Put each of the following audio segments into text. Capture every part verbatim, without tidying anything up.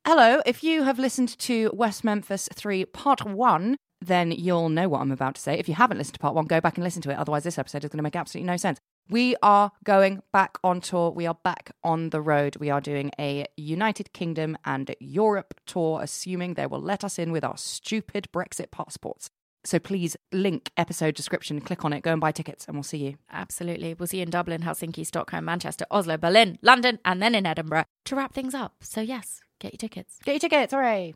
Hello, if you have listened to West Memphis three Part one, then you'll know what I'm about to say. If you haven't listened to Part one, go back and listen to it. Otherwise, this episode is going to make absolutely no sense. We are going back on tour. We are back on the road. We are doing a United Kingdom and Europe tour, assuming they will let us in with our stupid Brexit passports. So please link episode description, click on it, go and buy tickets, and we'll see you. Absolutely. We'll see you in Dublin, Helsinki, Stockholm, Manchester, Oslo, Berlin, London, and then in Edinburgh to wrap things up. So yes, get your tickets. Get your tickets, hooray.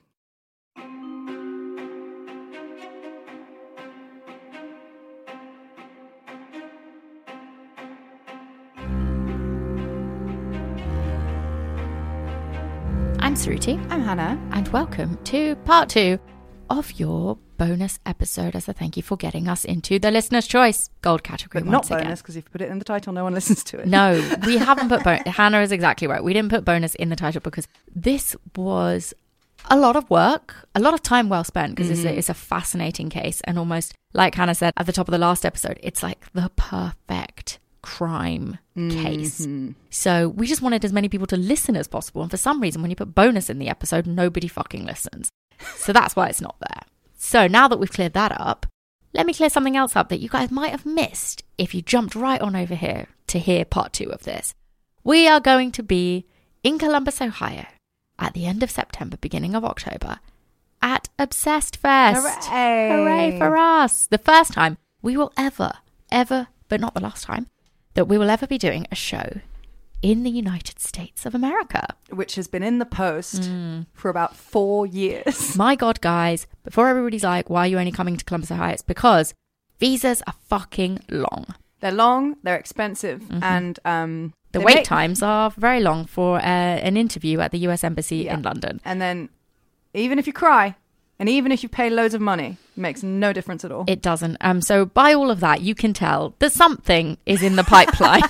I'm Suruthi. I'm Hannah. And welcome to part two of your bonus episode as a thank you for getting us into the listener's choice gold category. But not bonus, because if you put it in the title, no one listens to it. No, we haven't put bonus. Hannah is exactly right. We didn't put bonus in the title because this was a lot of work, a lot of time well spent, because mm-hmm. it's, it's a fascinating case. And almost like Hannah said at the top of the last episode, it's like the perfect crime mm-hmm. case. So we just wanted as many people to listen as possible. And for some reason, when you put bonus in the episode, nobody fucking listens. So that's why it's not there. So now that we've cleared that up, let me clear something else up that you guys might have missed if you jumped right on over here to hear part two of this. We are going to be in Columbus, Ohio at the end of September, beginning of October at Obsessed Fest. Hooray! Hooray for us. The first time we will ever, ever, but not the last time, that we will ever be doing a show in the United States of America. Which has been in the post mm. for about four years. My God, guys, before everybody's like, why are you only coming to Columbus, Ohio? It's because visas are fucking long. They're long, they're expensive, mm-hmm. and um, the wait make... times are very long for uh, an interview at the U S Embassy yeah. in London. And then even if you cry, and even if you pay loads of money, it makes no difference at all. It doesn't. Um. So by all of that, you can tell that something is in the pipeline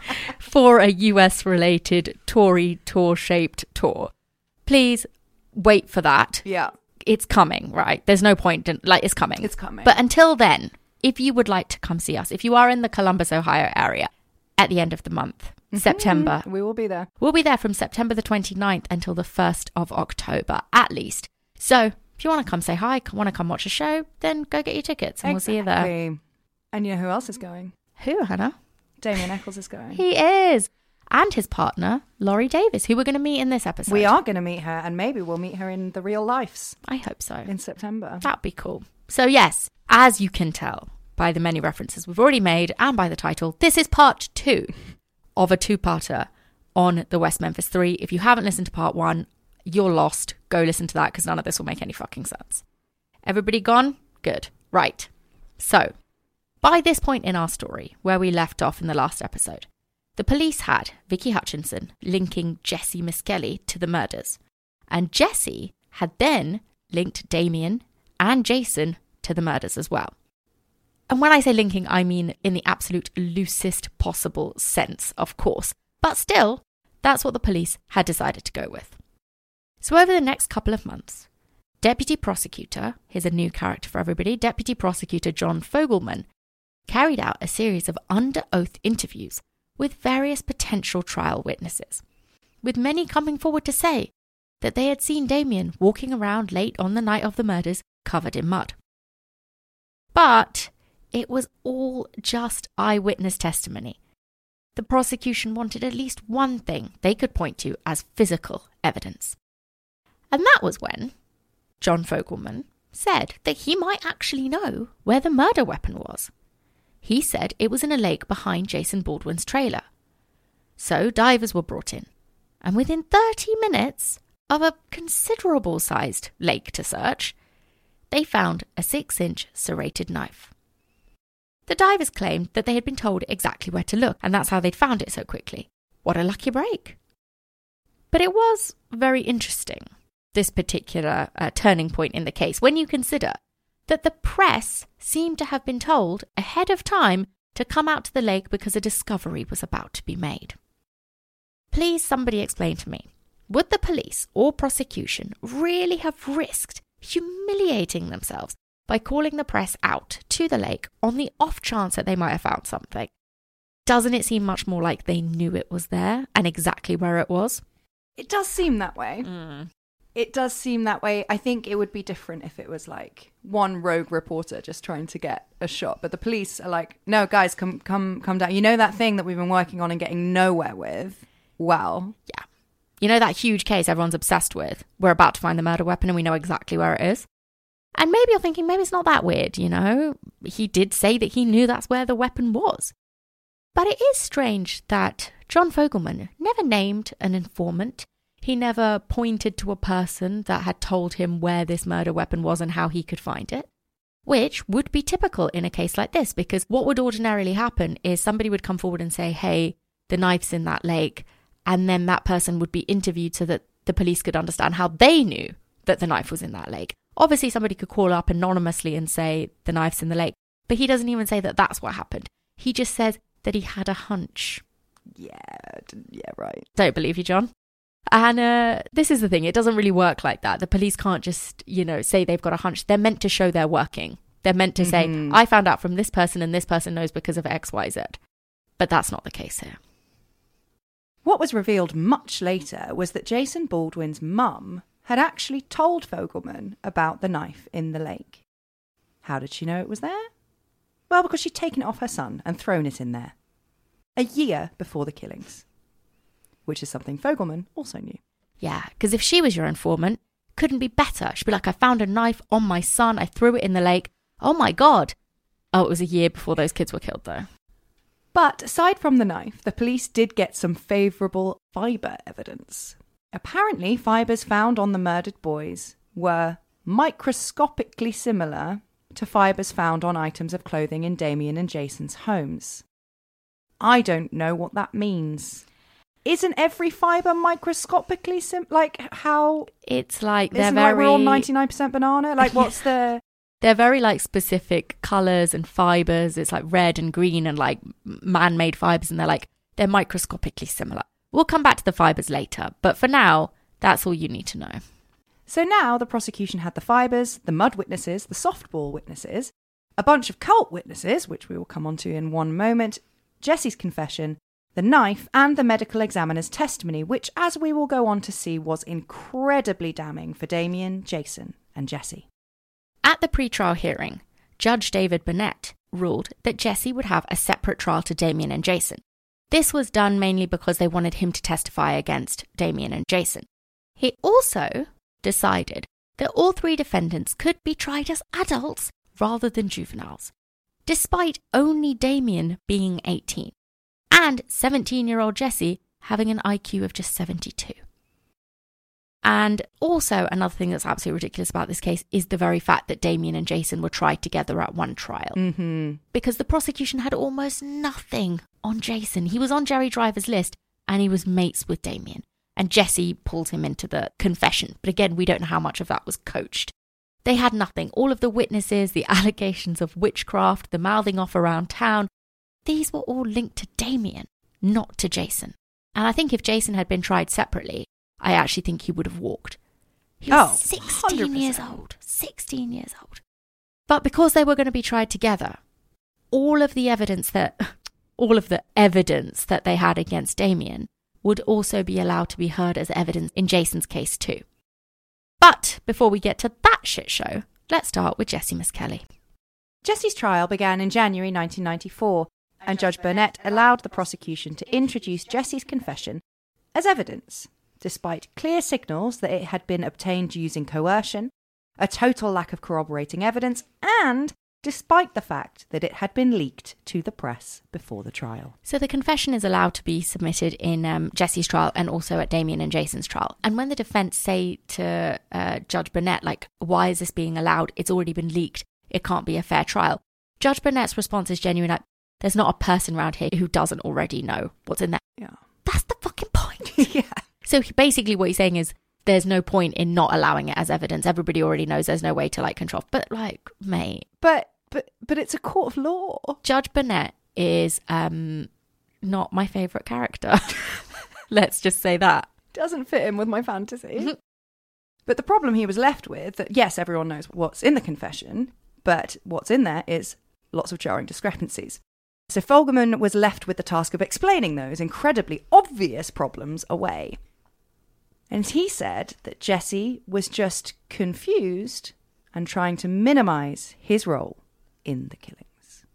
for a U S-related Tory tour-shaped tour. Please wait for that. Yeah. It's coming, right? There's no point in, like, it's coming. It's coming. But until then, if you would like to come see us, if you are in the Columbus, Ohio area at the end of the month, mm-hmm. September. We will be there. We'll be there from September the twenty-ninth until the first of October, at least. So if you want to come say hi, want to come watch a show, then go get your tickets and exactly. we'll see you there. And you know who else is going? Who, Hannah? Damien Eccles is going. He is. And his partner, Laurie Davis, who we're going to meet in this episode. We are going to meet her, and maybe we'll meet her in the real lives. I hope so. In September. That'd be cool. So yes, as you can tell by the many references we've already made and by the title, this is part two of a two-parter on the West Memphis three. If you haven't listened to part one, you're lost. Go listen to that because none of this will make any fucking sense. Everybody gone? Good. Right. So, by this point in our story, where we left off in the last episode, the police had Vicky Hutchinson linking Jesse Miskelly to the murders. And Jesse had then linked Damien and Jason to the murders as well. And when I say linking, I mean in the absolute loosest possible sense, of course. But still, that's what the police had decided to go with. So over the next couple of months, Deputy Prosecutor, here's a new character for everybody, Deputy Prosecutor John Fogelman, carried out a series of under-oath interviews with various potential trial witnesses, with many coming forward to say that they had seen Damien walking around late on the night of the murders covered in mud. But it was all just eyewitness testimony. The prosecution wanted at least one thing they could point to as physical evidence. And that was when John Fogelman said that he might actually know where the murder weapon was. He said it was in a lake behind Jason Baldwin's trailer. So divers were brought in, and within thirty minutes of a considerable sized lake to search, they found a six-inch serrated knife. The divers claimed that they had been told exactly where to look, and that's how they'd found it so quickly. What a lucky break. But it was very interesting, this particular uh, turning point in the case, when you consider that the press seemed to have been told ahead of time to come out to the lake because a discovery was about to be made. Please somebody explain to me, would the police or prosecution really have risked humiliating themselves by calling the press out to the lake on the off chance that they might have found something? Doesn't it seem much more like they knew it was there and exactly where it was? It does seem that way. Mm. It does seem that way. I think it would be different if it was like one rogue reporter just trying to get a shot. But the police are like, no, guys, come, come, come down. You know that thing that we've been working on and getting nowhere with? Well, yeah. You know that huge case everyone's obsessed with? We're about to find the murder weapon and we know exactly where it is. And maybe you're thinking, maybe it's not that weird, you know? He did say that he knew that's where the weapon was. But it is strange that John Fogelman never named an informant. He never pointed to a person that had told him where this murder weapon was and how he could find it, which would be typical in a case like this, because what would ordinarily happen is somebody would come forward and say, hey, the knife's in that lake, and then that person would be interviewed so that the police could understand how they knew that the knife was in that lake. Obviously, somebody could call up anonymously and say the knife's in the lake, but he doesn't even say that that's what happened. He just says that he had a hunch. Yeah, yeah, right. Don't believe you, John. And uh, this is the thing. It doesn't really work like that. The police can't just, you know, say they've got a hunch. They're meant to show they're working. They're meant to mm-hmm. say, I found out from this person and this person knows because of X, Y, Z. But that's not the case here. What was revealed much later was that Jason Baldwin's mum had actually told Fogelman about the knife in the lake. How did she know it was there? Well, because she'd taken it off her son and thrown it in there. A year before the killings. Which is something Fogelman also knew. Yeah, because if she was your informant, couldn't be better. She'd be like, I found a knife on my son. I threw it in the lake. Oh my God. Oh, it was a year before those kids were killed, though. But aside from the knife, the police did get some favourable fibre evidence. Apparently, fibres found on the murdered boys were microscopically similar to fibres found on items of clothing in Damien and Jason's homes. I don't know what that means. Isn't every fibre microscopically sim- like how it's like they're isn't very like we're all ninety-nine percent banana? Like what's the They're very like specific colours and fibres. It's like red and green and like man-made fibres, and they're like they're microscopically similar. We'll come back to the fibres later, but for now, that's all you need to know. So now the prosecution had the fibres, the mud witnesses, the softball witnesses, a bunch of cult witnesses, which we will come on to in one moment, Jesse's confession, the knife, and the medical examiner's testimony, which, as we will go on to see, was incredibly damning for Damien, Jason, and Jesse. At the pre-trial hearing, Judge David Burnett ruled that Jesse would have a separate trial to Damien and Jason. This was done mainly because they wanted him to testify against Damien and Jason. He also decided that all three defendants could be tried as adults rather than juveniles, despite only Damien being eighteen. And seventeen-year-old Jesse having an I Q of just seventy-two. And also, another thing that's absolutely ridiculous about this case is the very fact that Damien and Jason were tried together at one trial. Mm-hmm. Because the prosecution had almost nothing on Jason. He was on Jerry Driver's list and he was mates with Damien. And Jesse pulled him into the confession. But again, we don't know how much of that was coached. They had nothing. All of the witnesses, the allegations of witchcraft, the mouthing off around town, these were all linked to Damien, not to Jason. And I think if Jason had been tried separately, I actually think he would have walked. He was oh, sixteen one hundred percent. years old. sixteen years old. But because they were going to be tried together, all of the evidence that, all of the evidence that they had against Damien would also be allowed to be heard as evidence in Jason's case too. But before we get to that shit show, let's start with Jesse Misskelley. Jesse's trial began in January nineteen ninety-four, and Judge Burnett allowed the prosecution to introduce Jesse's confession as evidence, despite clear signals that it had been obtained using coercion, a total lack of corroborating evidence, and despite the fact that it had been leaked to the press before the trial. So the confession is allowed to be submitted in um, Jesse's trial and also at Damien and Jason's trial. And when the defence say to uh, Judge Burnett, like, why is this being allowed? It's already been leaked. It can't be a fair trial. Judge Burnett's response is genuine, like, there's not a person around here who doesn't already know what's in there. Yeah. That's the fucking point. Yeah. So basically what he's saying is there's no point in not allowing it as evidence. Everybody already knows there's no way to like control. But like, mate. But but but it's a court of law. Judge Burnett is um not my favourite character. Let's just say that. Doesn't fit in with my fantasy. But the problem he was left with, that yes, everyone knows what's in the confession, but what's in there is lots of jarring discrepancies. So Fogelman was left with the task of explaining those incredibly obvious problems away. And he said that Jesse was just confused and trying to minimize his role in the killings.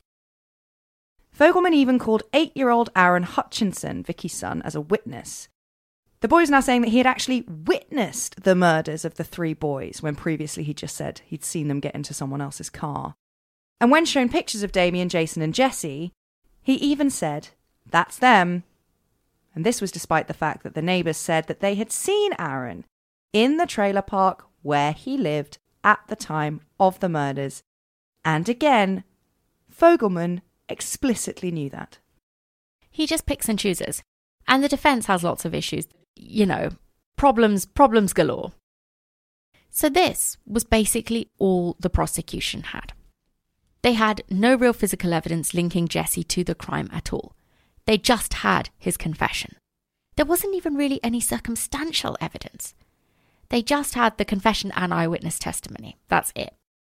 Fogelman even called eight-year-old Aaron Hutchinson, Vicky's son, as a witness. The boy is now saying that he had actually witnessed the murders of the three boys when previously he just said he'd seen them get into someone else's car. And when shown pictures of Damien, Jason and Jesse, he even said, "That's them." And this was despite the fact that the neighbours said that they had seen Aaron in the trailer park where he lived at the time of the murders. And again, Fogelman explicitly knew that. He just picks and chooses. And the defence has lots of issues. You know, problems, problems galore. So this was basically all the prosecution had. They had no real physical evidence linking Jesse to the crime at all. They just had his confession. There wasn't even really any circumstantial evidence. They just had the confession and eyewitness testimony. That's it.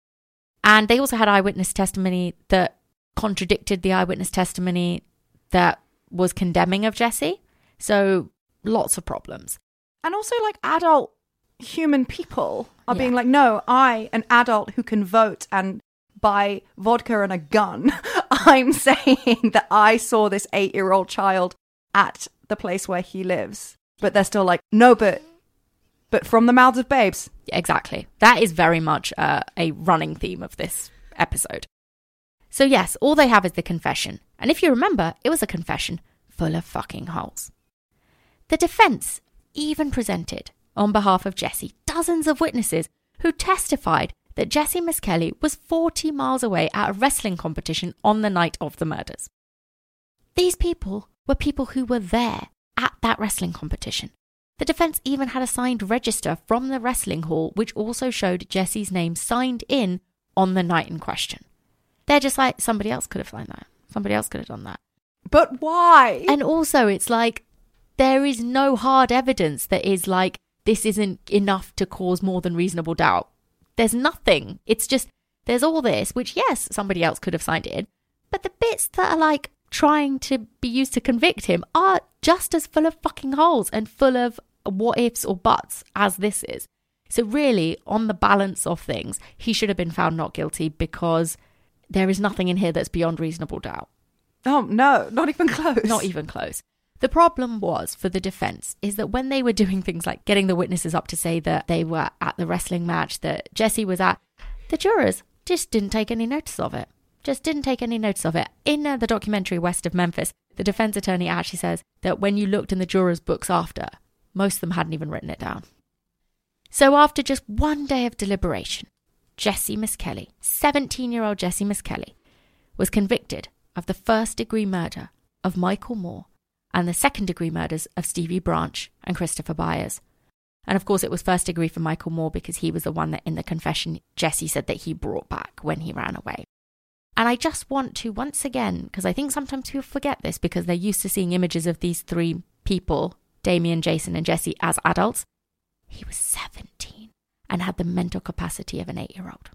And they also had eyewitness testimony that contradicted the eyewitness testimony that was condemning of Jesse. So lots of problems. And also like adult human people are Yeah. being like, no, I, an adult who can vote and buy vodka and a gun, I'm saying that I saw this eight-year-old child at the place where he lives. But they're still like, no, but but from the mouths of babes. Exactly. That is very much uh, a running theme of this episode. So yes, all they have is the confession. And if you remember, it was a confession full of fucking holes. The defence even presented, on behalf of Jesse, dozens of witnesses who testified that Jesse Misskelley was forty miles away at a wrestling competition on the night of the murders. These people were people who were there at that wrestling competition. The defence even had a signed register from the wrestling hall which also showed Jesse's name signed in on the night in question. They're just like, somebody else could have signed that. Somebody else could have done that. But why? And also it's like, there is no hard evidence that is like, this isn't enough to cause more than reasonable doubt. There's nothing. It's just, there's all this, which yes, somebody else could have signed it in. But the bits that are like trying to be used to convict him are just as full of fucking holes and full of what ifs or buts as this is. So really, on the balance of things, he should have been found not guilty because there is nothing in here that's beyond reasonable doubt. Oh, no, not even close. Not even close. The problem was for the defence is that when they were doing things like getting the witnesses up to say that they were at the wrestling match that Jesse was at, the jurors just didn't take any notice of it. Just didn't take any notice of it. In uh, the documentary West of Memphis, the defence attorney actually says that when you looked in the jurors' books after, most of them hadn't even written it down. So after just one day of deliberation, Jesse Misskelley, seventeen-year-old Jesse Misskelley, was convicted of the first-degree murder of Michael Moore and the second-degree murders of Stevie Branch and Christopher Byers. And of course it was first degree for Michael Moore because he was the one that in the confession Jesse said that he brought back when he ran away. And I just want to once again, because I think sometimes people forget this because they're used to seeing images of these three people, Damien, Jason and Jesse, as adults. He was seventeen and had the mental capacity of an eight-year-old.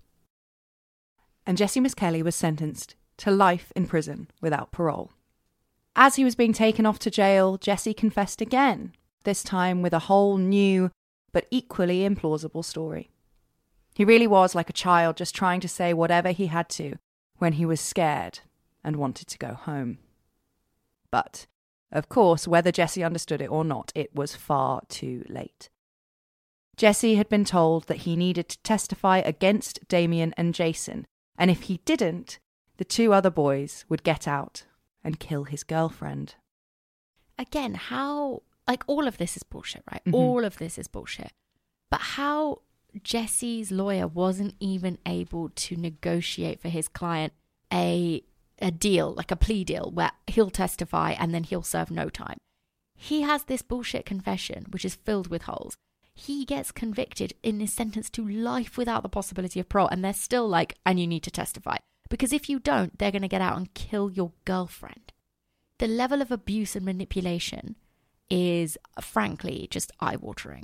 And Jesse Misskelley was sentenced to life in prison without parole. As he was being taken off to jail, Jesse confessed again, this time with a whole new but equally implausible story. He really was like a child just trying to say whatever he had to when he was scared and wanted to go home. But, of course, whether Jesse understood it or not, it was far too late. Jesse had been told that he needed to testify against Damien and Jason, and if he didn't, the two other boys would get out and kill his girlfriend. Again, how, like, all of this is bullshit, right? Mm-hmm. All of this is bullshit. But how Jesse's lawyer wasn't even able to negotiate for his client a a deal, like a plea deal, where he'll testify and then he'll serve no time. He has this bullshit confession, which is filled with holes. He gets convicted and is sentenced to life without the possibility of parole, and they're still like, and you need to testify. Because if you don't, they're going to get out and kill your girlfriend. The level of abuse and manipulation is, frankly, just eye-watering.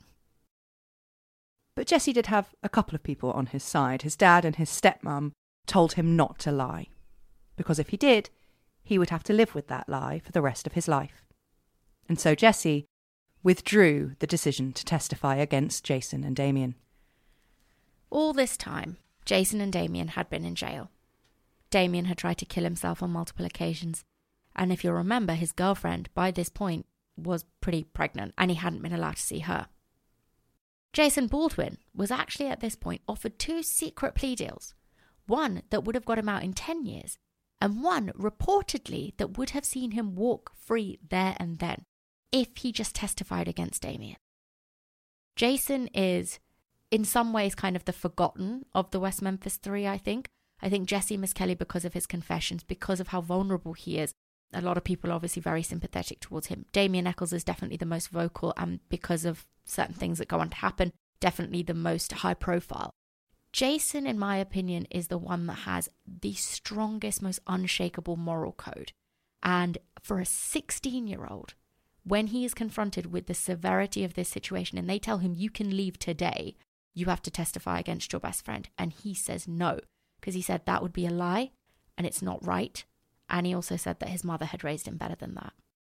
But Jesse did have a couple of people on his side. His dad and his stepmom told him not to lie, because if he did, he would have to live with that lie for the rest of his life. And so Jesse withdrew the decision to testify against Jason and Damien. All this time, Jason and Damien had been in jail. Damien had tried to kill himself on multiple occasions. And if you'll remember, his girlfriend, by this point, was pretty pregnant and he hadn't been allowed to see her. Jason Baldwin was actually at this point offered two secret plea deals. One that would have got him out in ten years, and one reportedly that would have seen him walk free there and then, if he just testified against Damien. Jason is, in some ways, kind of the forgotten of the West Memphis Three, I think. I think Jesse Misskelley, because of his confessions, because of how vulnerable he is, a lot of people are obviously very sympathetic towards him. Damien Echols is definitely the most vocal, and because of certain things that go on to happen, definitely the most high profile. Jason, in my opinion, is the one that has the strongest, most unshakable moral code. And for a sixteen-year-old, when he is confronted with the severity of this situation and they tell him, you can leave today, you have to testify against your best friend. And he says no, because he said that would be a lie and it's not right. And he also said that his mother had raised him better than that.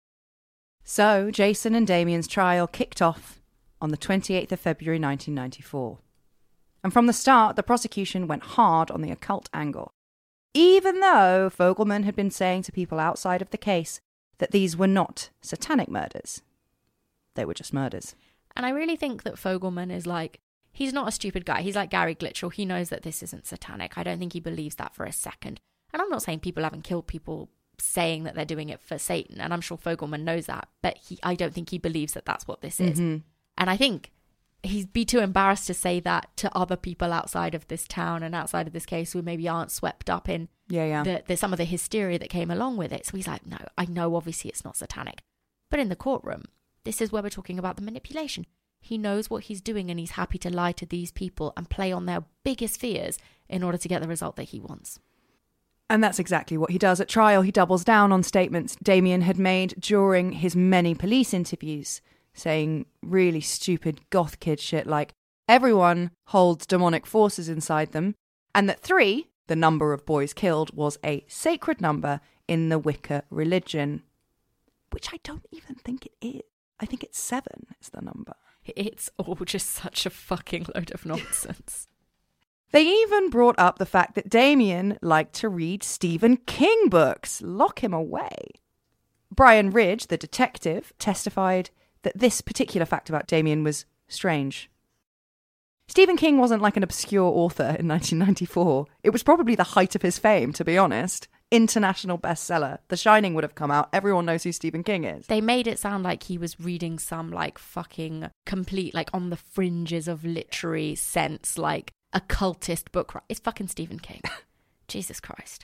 So Jason and Damien's trial kicked off on the twenty-eighth of February nineteen ninety-four. And from the start, the prosecution went hard on the occult angle. Even though Fogelman had been saying to people outside of the case that these were not satanic murders. They were just murders. And I really think that Fogelman is like, he's not a stupid guy. He's like Gary Glitchell. He knows that this isn't satanic. I don't think he believes that for a second. And I'm not saying people haven't killed people saying that they're doing it for Satan. And I'm sure Fogelman knows that. But he, I don't think he believes that that's what this is. Mm-hmm. And I think he'd be too embarrassed to say that to other people outside of this town and outside of this case who maybe aren't swept up in yeah, yeah. The, the, some of the hysteria that came along with it. So he's like, no, I know obviously it's not satanic. But in the courtroom, this is where we're talking about the manipulation. He knows what he's doing and he's happy to lie to these people and play on their biggest fears in order to get the result that he wants. And that's exactly what he does at trial. He doubles down on statements Damien had made during his many police interviews, saying really stupid goth kid shit like everyone holds demonic forces inside them, and that three, the number of boys killed, was a sacred number in the Wicca religion. Which I don't even think it is. I think it's seven is the number. It's all just such a fucking load of nonsense. They even brought up the fact that Damien liked to read Stephen King books. Lock him away. Brian Ridge, the detective, testified that this particular fact about Damien was strange. Stephen King wasn't like an obscure author in nineteen ninety-four. It was probably the height of his fame, to be honest. International bestseller. The Shining would have come out. Everyone knows who Stephen King is. They made it sound like he was reading some like fucking complete, like on the fringes of literary sense, like occultist book. It's fucking Stephen King. Jesus Christ.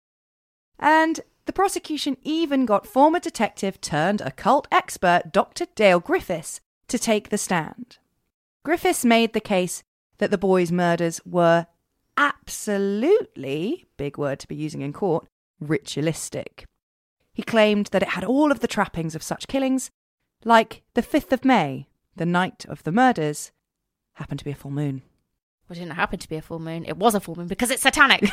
And the prosecution even got former detective turned occult expert Doctor Dale Griffiths to take the stand. Griffiths made the case that the boys' murders were absolutely, big word to be using in court, ritualistic. He claimed that it had all of the trappings of such killings, like the fifth of May, the night of the murders, happened to be a full moon. Well, it didn't happen to be a full moon. It was a full moon because it's satanic.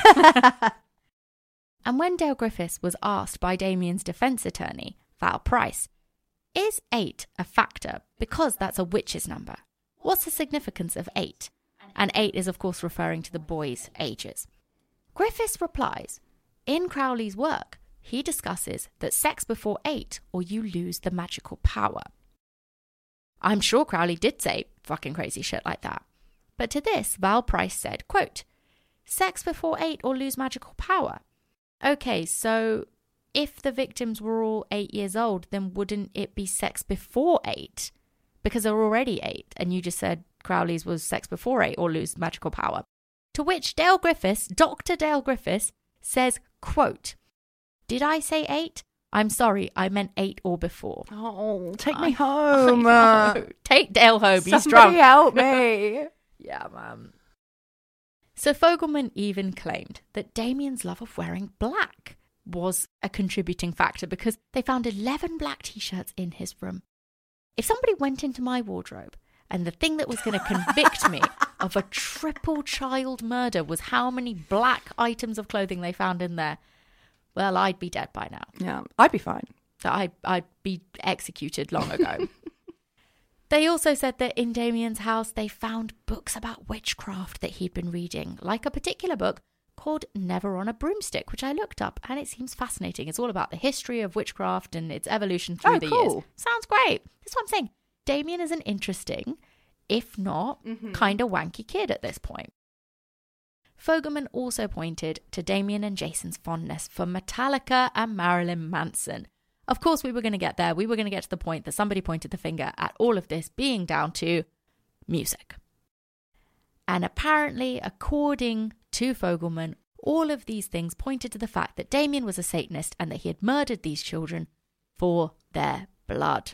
And when Dale Griffiths was asked by Damien's defense attorney, Val Price, is eight a factor because that's a witch's number? What's the significance of eight? And eight is, of course, referring to the boys' ages. Griffiths replies, in Crowley's work, he discusses that sex before eight or you lose the magical power. I'm sure Crowley did say fucking crazy shit like that. But to this, Val Price said, quote, sex before eight or lose magical power? Okay, so if the victims were all eight years old, then wouldn't it be sex before eight? Because they're already eight, and you just said Crowley's was sex before eight or lose magical power. To which Dale Griffiths, Doctor Dale Griffiths, says, quote, did I say eight? I'm sorry, I meant eight or before. Oh, take I, me home. Uh, take Dale home, he's Somebody drunk. help me. Yeah, man. So Fogelman even claimed that Damien's love of wearing black was a contributing factor because they found eleven black t-shirts in his room. If somebody went into my wardrobe and the thing that was going to convict me of a triple child murder was how many black items of clothing they found in there, well, I'd be dead by now. Yeah, I'd be fine. I'd, I'd be executed long ago. They also said that in Damien's house, they found books about witchcraft that he'd been reading, like a particular book called Never on a Broomstick, which I looked up, and it seems fascinating. It's all about the history of witchcraft and its evolution through oh, the cool. years. Sounds great. That's what I'm saying. Damien is an interesting, if not mm-hmm. kind of wanky kid at this point. Fogelman also pointed to Damien and Jason's fondness for Metallica and Marilyn Manson. Of course, we were going to get there. We were going to get to the point that somebody pointed the finger at all of this being down to music. And apparently, according to Fogelman, all of these things pointed to the fact that Damien was a Satanist and that he had murdered these children for their blood.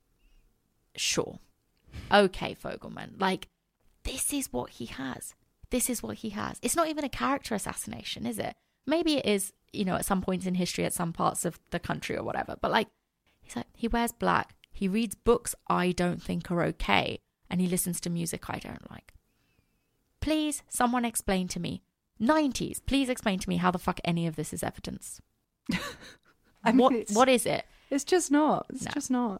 Sure. Okay, Fogelman. Like, this is what he has. This is what he has. It's not even a character assassination, is it? Maybe it is, you know, at some points in history, at some parts of the country or whatever. But like, he's like, he wears black. He reads books I don't think are okay. And he listens to music I don't like. Please, someone explain to me. nineties, please explain to me how the fuck any of this is evidence. I mean, what it's, What is it? It's just not. It's no. just not.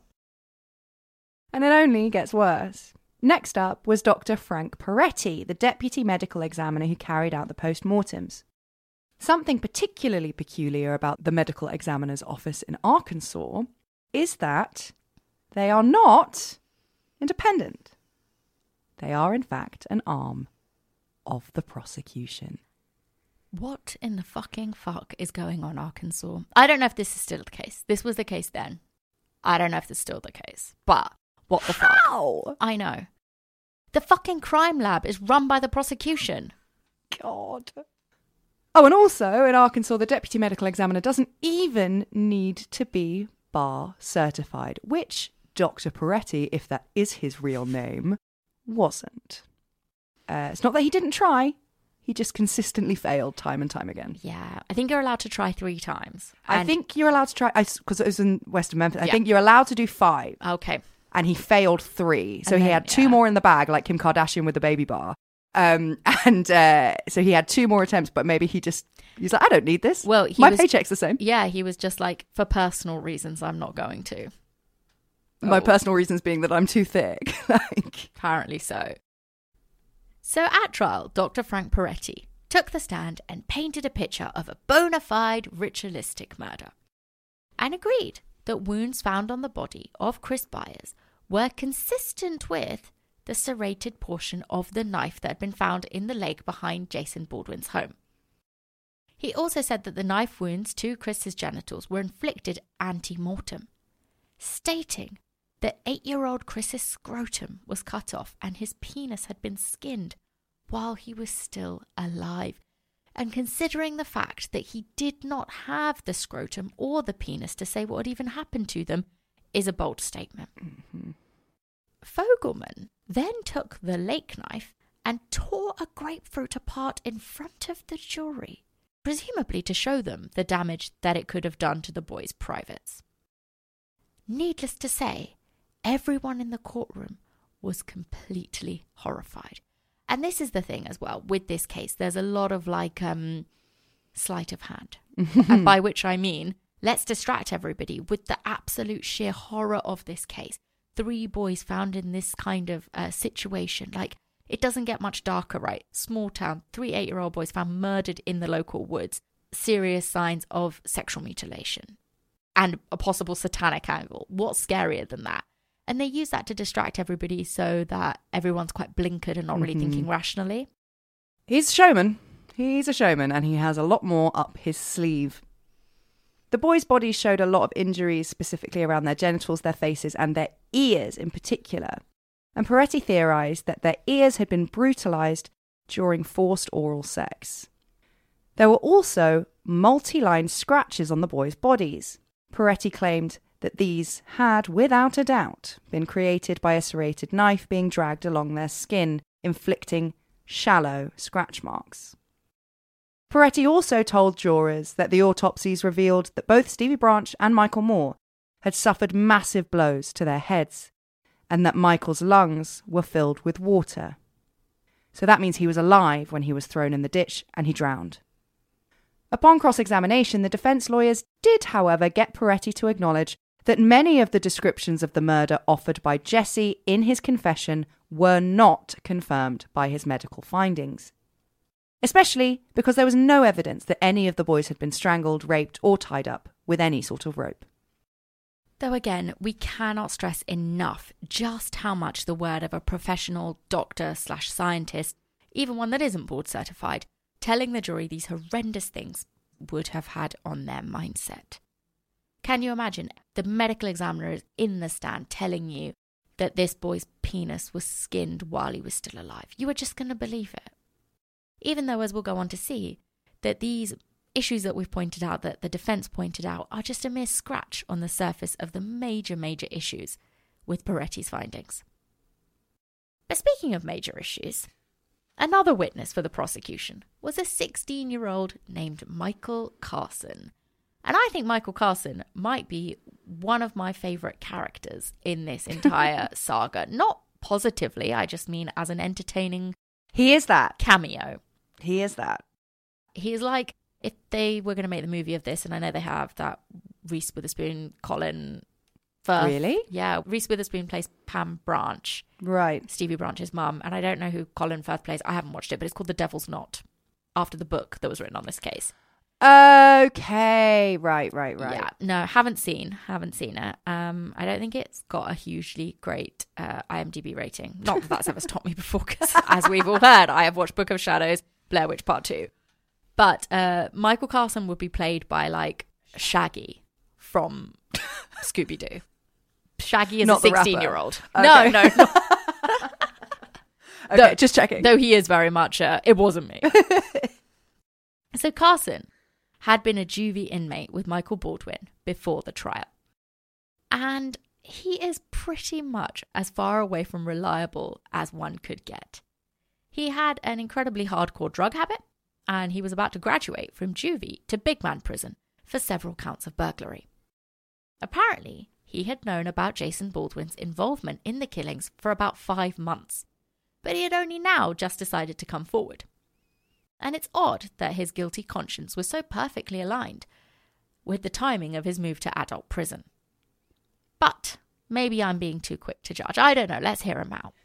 And it only gets worse. Next up was Doctor Frank Peretti, the deputy medical examiner who carried out the post-mortems. Something particularly peculiar about the medical examiner's office in Arkansas is that they are not independent. They are, in fact, an arm of the prosecution. What in the fucking fuck is going on, Arkansas? I don't know if this is still the case. This was the case then. I don't know if it's still the case. But what the fuck? How? I know. The fucking crime lab is run by the prosecution. God. Oh, and also in Arkansas, the deputy medical examiner doesn't even need to be bar certified, which Doctor Peretti, if that is his real name, wasn't. Uh, it's not that he didn't try. He just consistently failed time and time again. Yeah, I think you're allowed to try three times. I think you're allowed to try, because it was in Western Memphis, I Yeah. think you're allowed to do five. Okay. And he failed three. So And he then- had two yeah. more in the bag, like Kim Kardashian with the baby bar. Um, and uh, so he had two more attempts, but maybe he just, he's like, I don't need this. Well, he My was, paycheck's the same. Yeah, he was just like, for personal reasons, I'm not going to. My Oh. personal reasons being that I'm too thick. like, Apparently so. So at trial, Doctor Frank Peretti took the stand and painted a picture of a bona fide ritualistic murder and agreed that wounds found on the body of Chris Byers were consistent with the serrated portion of the knife that had been found in the lake behind Jason Baldwin's home. He also said that the knife wounds to Chris's genitals were inflicted ante-mortem, stating that eight-year-old Chris's scrotum was cut off and his penis had been skinned while he was still alive. And considering the fact that he did not have the scrotum or the penis to say what had even happened to them is a bold statement. mm-hmm. Fogelman then took the lake knife and tore a grapefruit apart in front of the jury, presumably to show them the damage that it could have done to the boys' privates. Needless to say, everyone in the courtroom was completely horrified. And this is the thing as well, with this case, there's a lot of like um, sleight of hand. And by which I mean, let's distract everybody with the absolute sheer horror of this case. Three boys found in this kind of uh, situation. Like, it doesn't get much darker, right? Small town, three eight-year-old boys found murdered in the local woods. Serious signs of sexual mutilation. And a possible satanic angle. What's scarier than that? And they use that to distract everybody so that everyone's quite blinkered and not really Mm-hmm. thinking rationally. He's a showman. He's a showman, and he has a lot more up his sleeve. The boys' bodies showed a lot of injuries, specifically around their genitals, their faces, and their ears in particular. And Peretti theorised that their ears had been brutalised during forced oral sex. There were also multi-line scratches on the boys' bodies. Peretti claimed that these had, without a doubt, been created by a serrated knife being dragged along their skin, inflicting shallow scratch marks. Peretti also told jurors that the autopsies revealed that both Stevie Branch and Michael Moore had suffered massive blows to their heads, and that Michael's lungs were filled with water. So that means he was alive when he was thrown in the ditch and he drowned. Upon cross-examination, the defence lawyers did, however, get Peretti to acknowledge that many of the descriptions of the murder offered by Jesse in his confession were not confirmed by his medical findings. Especially because there was no evidence that any of the boys had been strangled, raped, or tied up with any sort of rope. Though again, we cannot stress enough just how much the word of a professional doctor slash scientist, even one that isn't board certified, telling the jury these horrendous things would have had on their mindset. Can you imagine the medical examiner is in the stand telling you that this boy's penis was skinned while he was still alive? You are just going to believe it. Even though, as we'll go on to see, that these issues that we've pointed out, that the defence pointed out, are just a mere scratch on the surface of the major, major issues with Peretti's findings. But speaking of major issues, another witness for the prosecution was a sixteen-year-old named Michael Carson. And I think Michael Carson might be one of my favourite characters in this entire saga. Not positively, I just mean as an entertaining He is that. cameo. He is that. He's like, if they were going to make the movie of this, and I know they have, that Reese Witherspoon, Colin Firth. Really? Yeah, Reese Witherspoon plays Pam Branch. Right. Stevie Branch's mum. And I don't know who Colin Firth plays. I haven't watched it, but it's called The Devil's Knot, after the book that was written on this case. Okay. Right, right, right. Yeah, no, haven't seen, haven't seen it. Um, I don't think it's got a hugely great uh, IMDb rating. Not that that's ever stopped me before, because as we've all heard, I have watched Book of Shadows, Blair Witch Part two. But uh, Michael Carson would be played by, like, Shaggy from Scooby-Doo. Shaggy is Not a the rapper. sixteen-year-old. Okay. No, no, no. Okay, Though- just checking. Though he is very much, uh, it wasn't me. So Carson had been a juvie inmate with Michael Baldwin before the trial. And he is pretty much as far away from reliable as one could get. He had an incredibly hardcore drug habit, and he was about to graduate from juvie to big man prison for several counts of burglary. Apparently, he had known about Jason Baldwin's involvement in the killings for about five months, but he had only now just decided to come forward. And it's odd that his guilty conscience was so perfectly aligned with the timing of his move to adult prison. But maybe I'm being too quick to judge. I don't know. Let's hear him out.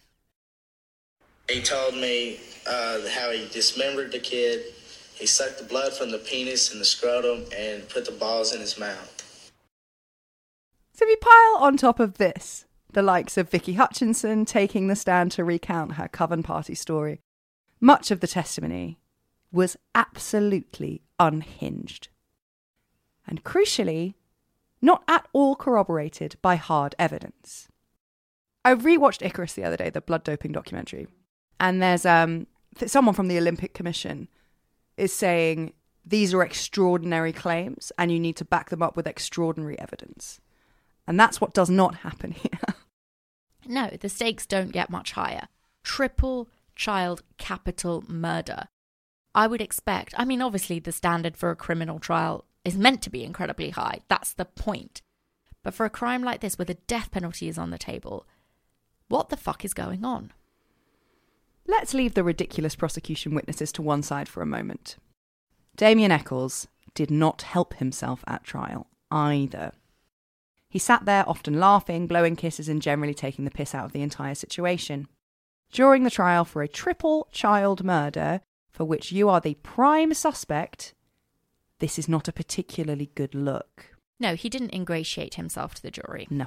He told me uh, how he dismembered the kid. He sucked the blood from the penis and the scrotum and put the balls in his mouth. So if you pile on top of this the likes of Vicky Hutchinson taking the stand to recount her Coven Party story, much of the testimony was absolutely unhinged. And crucially, not at all corroborated by hard evidence. I rewatched Icarus the other day, the blood doping documentary, and there's um someone from the Olympic Commission is saying these are extraordinary claims and you need to back them up with extraordinary evidence. And that's what does not happen here. No, the stakes don't get much higher. Triple child capital murder. I would expect, I mean, obviously the standard for a criminal trial is meant to be incredibly high. That's the point. But for a crime like this, where the death penalty is on the table, what the fuck is going on? Let's leave the ridiculous prosecution witnesses to one side for a moment. Damien Eccles did not help himself at trial either. He sat there often laughing, blowing kisses and generally taking the piss out of the entire situation. During the trial for a triple child murder, for which you are the prime suspect, this is not a particularly good look. No, he didn't ingratiate himself to the jury. No.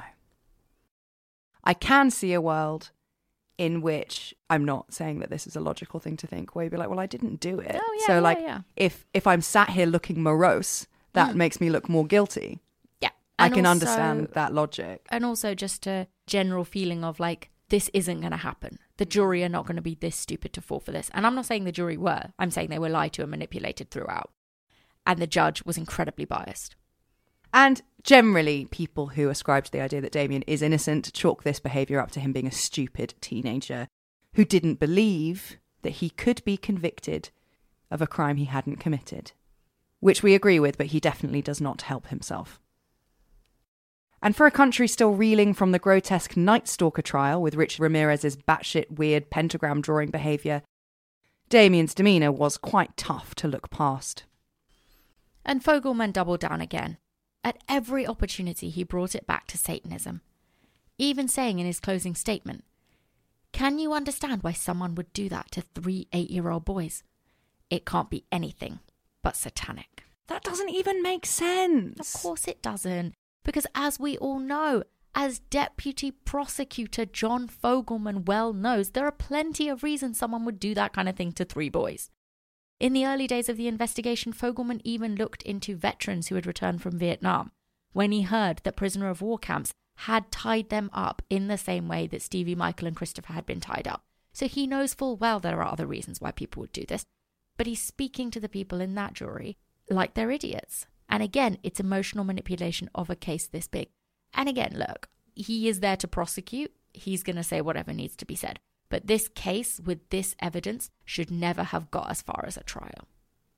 I can see a world in which, I'm not saying that this is a logical thing to think, where you'd be like, well, I didn't do it. Oh, yeah, so yeah, like, yeah. if if I'm sat here looking morose, that Mm. makes me look more guilty. Yeah. I And can also- understand that logic. And also just a general feeling of like, this isn't going to happen. The jury are not going to be this stupid to fall for this. And I'm not saying the jury were. I'm saying they were lied to and manipulated throughout. And the judge was incredibly biased. And generally, people who ascribe to the idea that Damien is innocent chalk this behaviour up to him being a stupid teenager who didn't believe that he could be convicted of a crime he hadn't committed. Which we agree with, but he definitely does not help himself. And for a country still reeling from the grotesque Night Stalker trial with Richard Ramirez's batshit weird pentagram drawing behaviour, Damien's demeanour was quite tough to look past. And Fogelman doubled down again. At every opportunity, he brought it back to Satanism, even saying in his closing statement, "Can you understand why someone would do that to three eight-year-old boys? It can't be anything but satanic." That doesn't even make sense. Of course it doesn't. Because as we all know, as Deputy Prosecutor John Fogelman well knows, there are plenty of reasons someone would do that kind of thing to three boys. In the early days of the investigation, Fogelman even looked into veterans who had returned from Vietnam when he heard that prisoner of war camps had tied them up in the same way that Stevie, Michael and Christopher had been tied up. So he knows full well there are other reasons why people would do this. But he's speaking to the people in that jury like they're idiots. And again, it's emotional manipulation of a case this big. And again, look, he is there to prosecute. He's going to say whatever needs to be said. But this case with this evidence should never have got as far as a trial.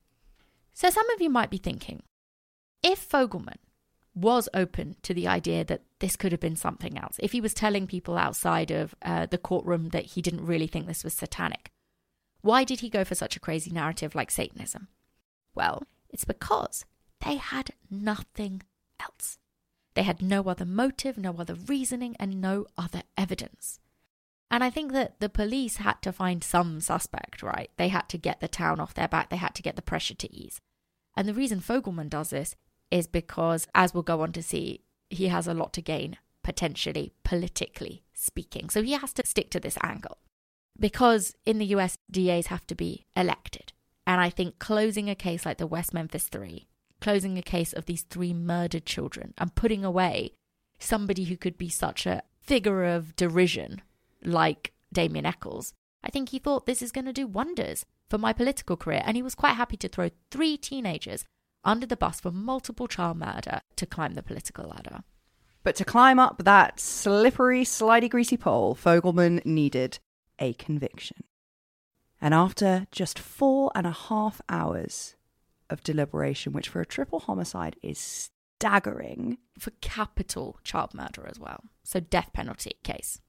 So some of you might be thinking, if Fogelman was open to the idea that this could have been something else, if he was telling people outside of uh, the courtroom that he didn't really think this was satanic, why did he go for such a crazy narrative like Satanism? Well, it's because they had nothing else. They had no other motive, no other reasoning, and no other evidence. And I think that the police had to find some suspect, right? They had to get the town off their back. They had to get the pressure to ease. And the reason Fogelman does this is because, as we'll go on to see, he has a lot to gain, potentially, politically speaking. So he has to stick to this angle. Because in the U S, D As have to be elected. And I think closing a case like the West Memphis Three, closing a case of these three murdered children and putting away somebody who could be such a figure of derision like Damien Echols, I think he thought this is going to do wonders for my political career. And he was quite happy to throw three teenagers under the bus for multiple child murder to climb the political ladder. But to climb up that slippery, slidey, greasy pole, Fogelman needed a conviction. And after just four and a half hours of deliberation, which for a triple homicide is staggering. For capital child murder as well. So death penalty case.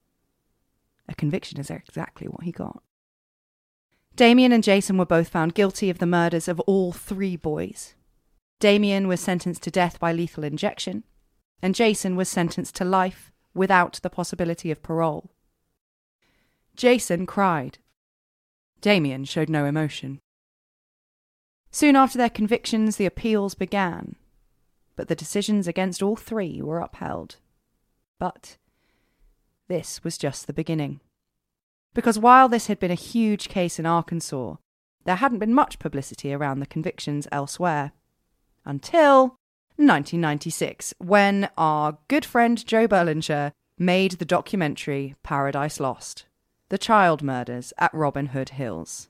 A conviction is exactly what he got. Damien and Jason were both found guilty of the murders of all three boys. Damien was sentenced to death by lethal injection, and Jason was sentenced to life without the possibility of parole. Jason cried. Damien showed no emotion. Soon after their convictions, the appeals began, but the decisions against all three were upheld. But this was just the beginning. Because while this had been a huge case in Arkansas, there hadn't been much publicity around the convictions elsewhere. Until nineteen ninety-six, when our good friend Joe Berlinger made the documentary Paradise Lost, The Child Murders at Robin Hood Hills.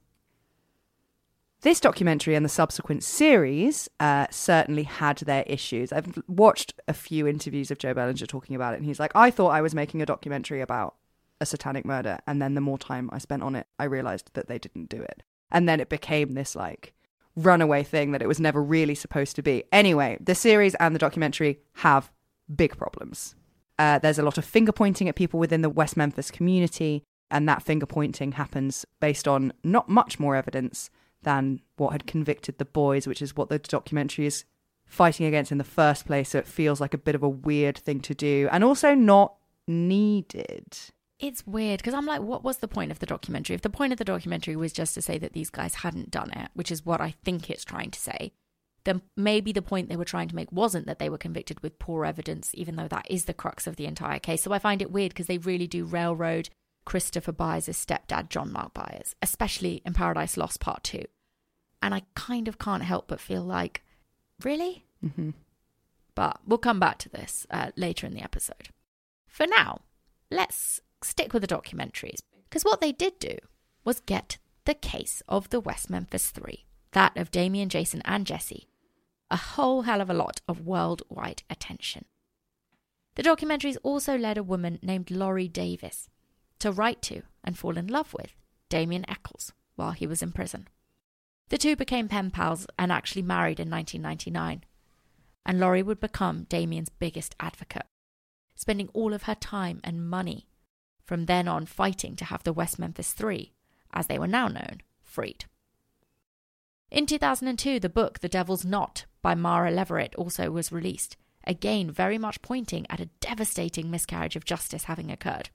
This documentary and the subsequent series uh, certainly had their issues. I've watched a few interviews of Joe Berlinger talking about it, and he's like, I thought I was making a documentary about a satanic murder, and then the more time I spent on it, I realised that they didn't do it. And then it became this, like, runaway thing that it was never really supposed to be. Anyway, the series and the documentary have big problems. Uh, there's a lot of finger-pointing at people within the West Memphis community, and that finger-pointing happens based on not much more evidence than what had convicted the boys, which is what the documentary is fighting against in the first place. So it feels like a bit of a weird thing to do, and also not needed. It's weird, because I'm like, what was the point of the documentary? If the point of the documentary was just to say that these guys hadn't done it, which is what I think it's trying to say, then maybe the point they were trying to make wasn't that they were convicted with poor evidence, even though that is the crux of the entire case. So I find it weird because they really do railroad Christopher Byers' stepdad, John Mark Byers, especially in Paradise Lost Part two. And I kind of can't help but feel like, really? Mm-hmm. But we'll come back to this uh, later in the episode. For now, let's stick with the documentaries, because what they did do was get the case of the West Memphis Three, that of Damien, Jason and Jesse, a whole hell of a lot of worldwide attention. The documentaries also led a woman named Laurie Davis to write to and fall in love with Damien Echols while he was in prison. The two became pen pals and actually married in nineteen ninety-nine, and Laurie would become Damien's biggest advocate, spending all of her time and money from then on fighting to have the West Memphis Three, as they were now known, freed. In two thousand two, the book The Devil's Knot by Mara Leverett also was released, again very much pointing at a devastating miscarriage of justice having occurred.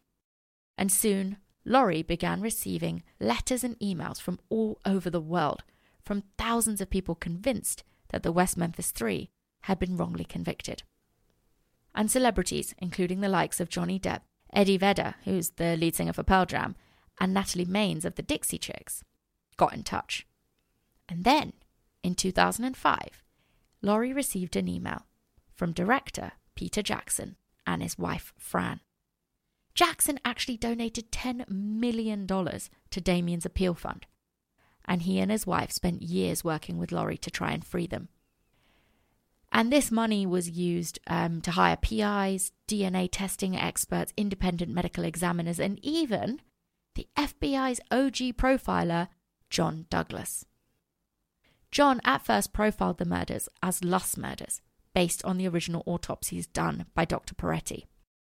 And soon, Laurie began receiving letters and emails from all over the world, from thousands of people convinced that the West Memphis Three had been wrongly convicted. And celebrities, including the likes of Johnny Depp, Eddie Vedder, who's the lead singer for Pearl Jam, and Natalie Maines of the Dixie Chicks, got in touch. And then, in two thousand five, Laurie received an email from director Peter Jackson and his wife Fran. Jackson actually donated ten million dollars to Damien's appeal fund, and he and his wife spent years working with Laurie to try and free them. And this money was used um, to hire P Is, D N A testing experts, independent medical examiners, and even the F B I's O G profiler, John Douglas. John at first profiled the murders as Luss murders, based on the original autopsies done by Doctor Peretti.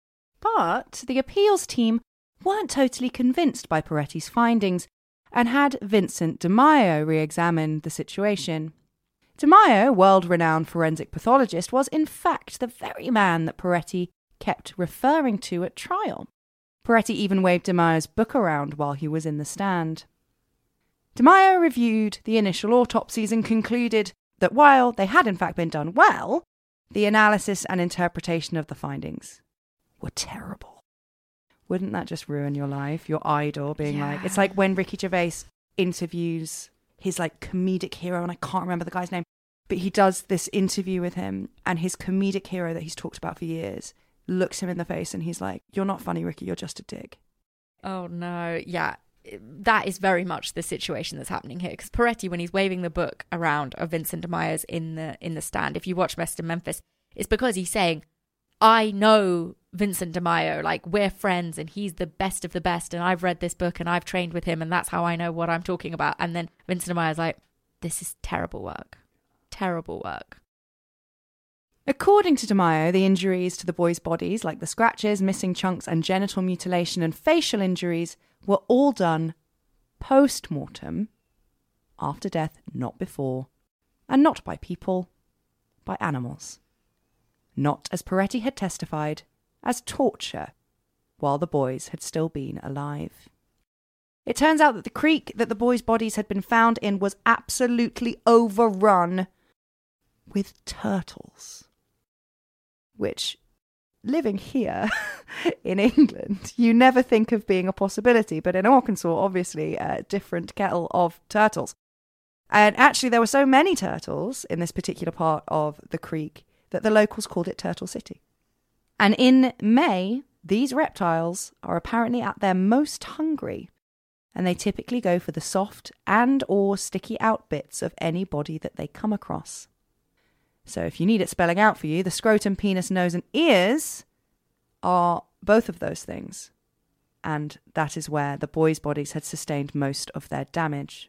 But the appeals team weren't totally convinced by Peretti's findings and had Vincent DiMaio re-examine the situation. DiMaio, world-renowned forensic pathologist, was in fact the very man that Peretti kept referring to at trial. Peretti even waved DiMaio's book around while he was in the stand. DiMaio reviewed the initial autopsies and concluded that while they had in fact been done well, the analysis and interpretation of the findings were terrible. Wouldn't that just ruin your life? Your idol being yeah. like... It's like when Ricky Gervais interviews his like comedic hero, and I can't remember the guy's name, but he does this interview with him, and his comedic hero that he's talked about for years looks him in the face and he's like, "You're not funny, Ricky, you're just a dick." Oh no, yeah. That is very much the situation that's happening here, because Peretti, when he's waving the book around of Vincent DiMaio's in the in the stand, if you watch Best in Memphis, it's because he's saying, I know Vincent DiMaio, like we're friends and he's the best of the best and I've read this book and I've trained with him and that's how I know what I'm talking about. And then Vincent DiMaio's like, this is terrible work. Terrible work. According to DiMaio, the injuries to the boys' bodies, like the scratches, missing chunks and genital mutilation and facial injuries, were all done post-mortem, after death, not before, and not by people, by animals. Not, as Peretti had testified, as torture, while the boys had still been alive. It turns out that the creek that the boys' bodies had been found in was absolutely overrun with turtles. Which, living here in England, you never think of being a possibility, but in Arkansas, obviously, a different kettle of turtles. And actually, there were so many turtles in this particular part of the creek that the locals called it Turtle City. And in May, these reptiles are apparently at their most hungry, and they typically go for the soft and or sticky out bits of any body that they come across. So if you need it spelling out for you, the scrotum, penis, nose and ears are both of those things. And that is where the boys' bodies had sustained most of their damage.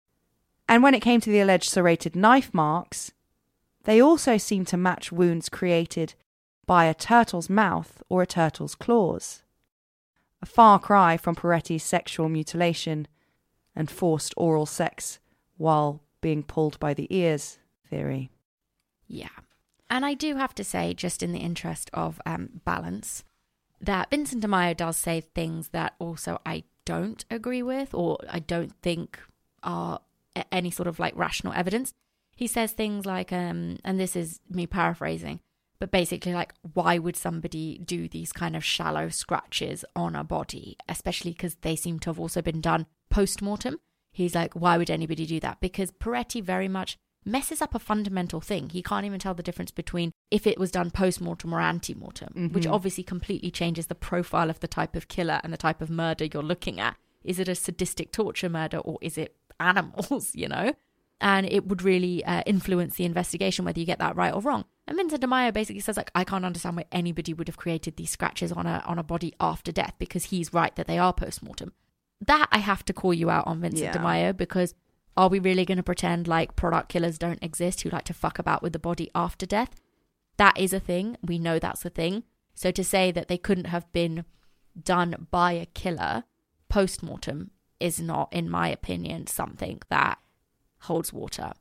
And when it came to the alleged serrated knife marks, they also seemed to match wounds created by a turtle's mouth or a turtle's claws. A far cry from Peretti's sexual mutilation and forced oral sex while being pulled by the ears theory. Yeah. And I do have to say, just in the interest of um, balance, that Vincent DiMaio does say things that also I don't agree with, or I don't think are any sort of like rational evidence. He says things like, um, and this is me paraphrasing, but basically like, why would somebody do these kind of shallow scratches on a body, especially because they seem to have also been done post-mortem? He's like, why would anybody do that? Because Peretti very much messes up a fundamental thing. He can't even tell the difference between if it was done post-mortem or ante-mortem, mm-hmm. which obviously completely changes the profile of the type of killer and the type of murder you're looking at. Is it a sadistic torture murder or is it animals, you know? And it would really uh, influence the investigation whether you get that right or wrong. And Vincent DiMaio basically says, like, I can't understand why anybody would have created these scratches on a on a body after death, because he's right that they are post-mortem. That I have to call you out on, Vincent yeah. DiMaio, because are we really going to pretend like product killers don't exist who like to fuck about with the body after death? That is a thing. We know that's a thing. So to say that they couldn't have been done by a killer post-mortem is not, in my opinion, something that holds water.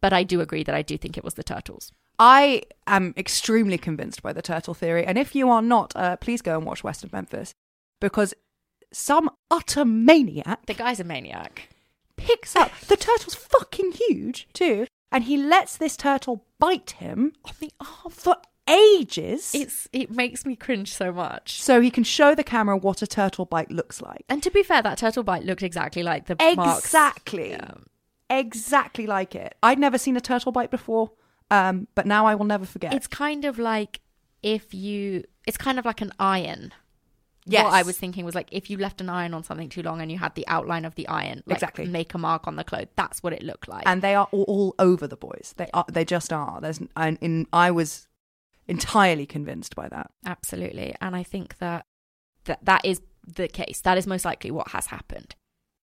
But I do agree that I do think it was the turtles. I am extremely convinced by the turtle theory. And if you are not, uh, please go and watch West of Memphis. Because some utter maniac... The guy's a maniac. ...picks up... The turtle's fucking huge, too. And he lets this turtle bite him on the arm for ages. It's It makes me cringe so much. So he can show the camera what a turtle bite looks like. And to be fair, that turtle bite looked exactly like the marks. Exactly. Yeah. Exactly like it. I'd never seen a turtle bite before, um, but now I will never forget. It's kind of like if you... It's kind of like an iron. Yes. What I was thinking was like if you left an iron on something too long and you had the outline of the iron, like exactly, make a mark on the cloth. That's what it looked like. And they are all, all over the boys. They are. They just are. There's. And in I was entirely convinced by that. Absolutely, and I think that that that is the case. That is most likely what has happened.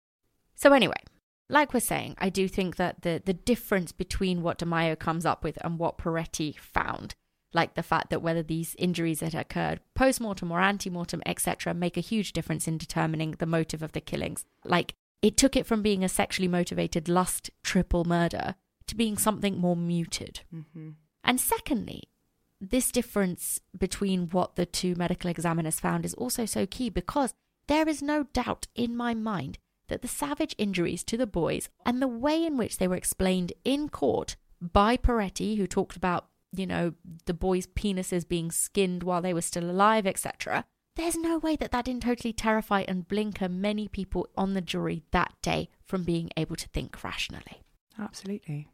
So anyway, like we're saying, I do think that the the difference between what DeMaio comes up with and what Peretti found, like the fact that whether these injuries had occurred post-mortem or ante-mortem, et cetera, make a huge difference in determining the motive of the killings. Like, it took it from being a sexually motivated lust triple murder to being something more muted. Mm-hmm. And secondly, this difference between what the two medical examiners found is also so key because there is no doubt in my mind that the savage injuries to the boys and the way in which they were explained in court by Peretti, who talked about, you know, the boys' penises being skinned while they were still alive, et cetera. There's no way that that didn't totally terrify and blinker many people on the jury that day from being able to think rationally. Absolutely.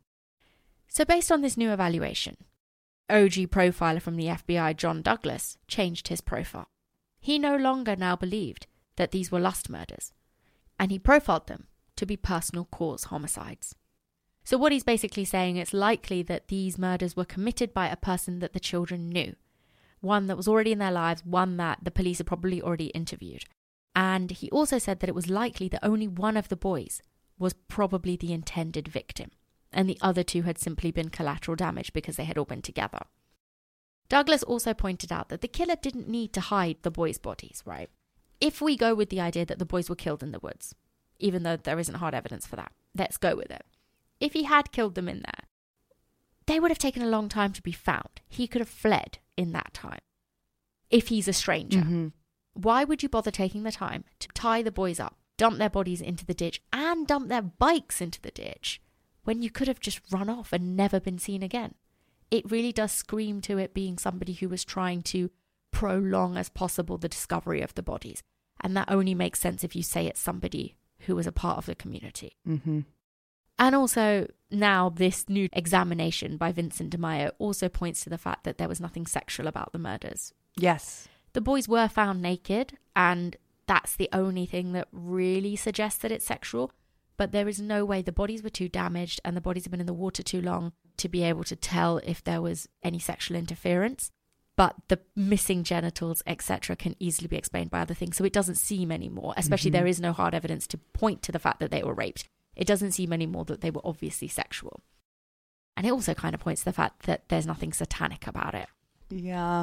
So based on this new evaluation, O G profiler from the F B I, John Douglas, changed his profile. He no longer now believed that these were lust murders, and he profiled them to be personal cause homicides. So what he's basically saying, it's likely that these murders were committed by a person that the children knew. One that was already in their lives, one that the police had probably already interviewed. And he also said that it was likely that only one of the boys was probably the intended victim, and the other two had simply been collateral damage because they had all been together. Douglas also pointed out that the killer didn't need to hide the boys' bodies, right? If we go with the idea that the boys were killed in the woods, even though there isn't hard evidence for that, let's go with it. If he had killed them in there, they would have taken a long time to be found. He could have fled in that time. If he's a stranger, mm-hmm. Why would you bother taking the time to tie the boys up, dump their bodies into the ditch, and dump their bikes into the ditch when you could have just run off and never been seen again? It really does scream to it being somebody who was trying to prolong as possible the discovery of the bodies. And that only makes sense if you say it's somebody who was a part of the community. Mm-hmm. And also, now this new examination by Vincent DeMaio also points to the fact that there was nothing sexual about the murders. Yes. The boys were found naked, and that's the only thing that really suggests that it's sexual. But there is no way the bodies were too damaged and the bodies have been in the water too long to be able to tell if there was any sexual interference. But the missing genitals, et cetera, can easily be explained by other things. So it doesn't seem anymore, especially mm-hmm. there is no hard evidence to point to the fact that they were raped. It doesn't seem anymore that they were obviously sexual. And it also kind of points to the fact that there's nothing satanic about it. Yeah.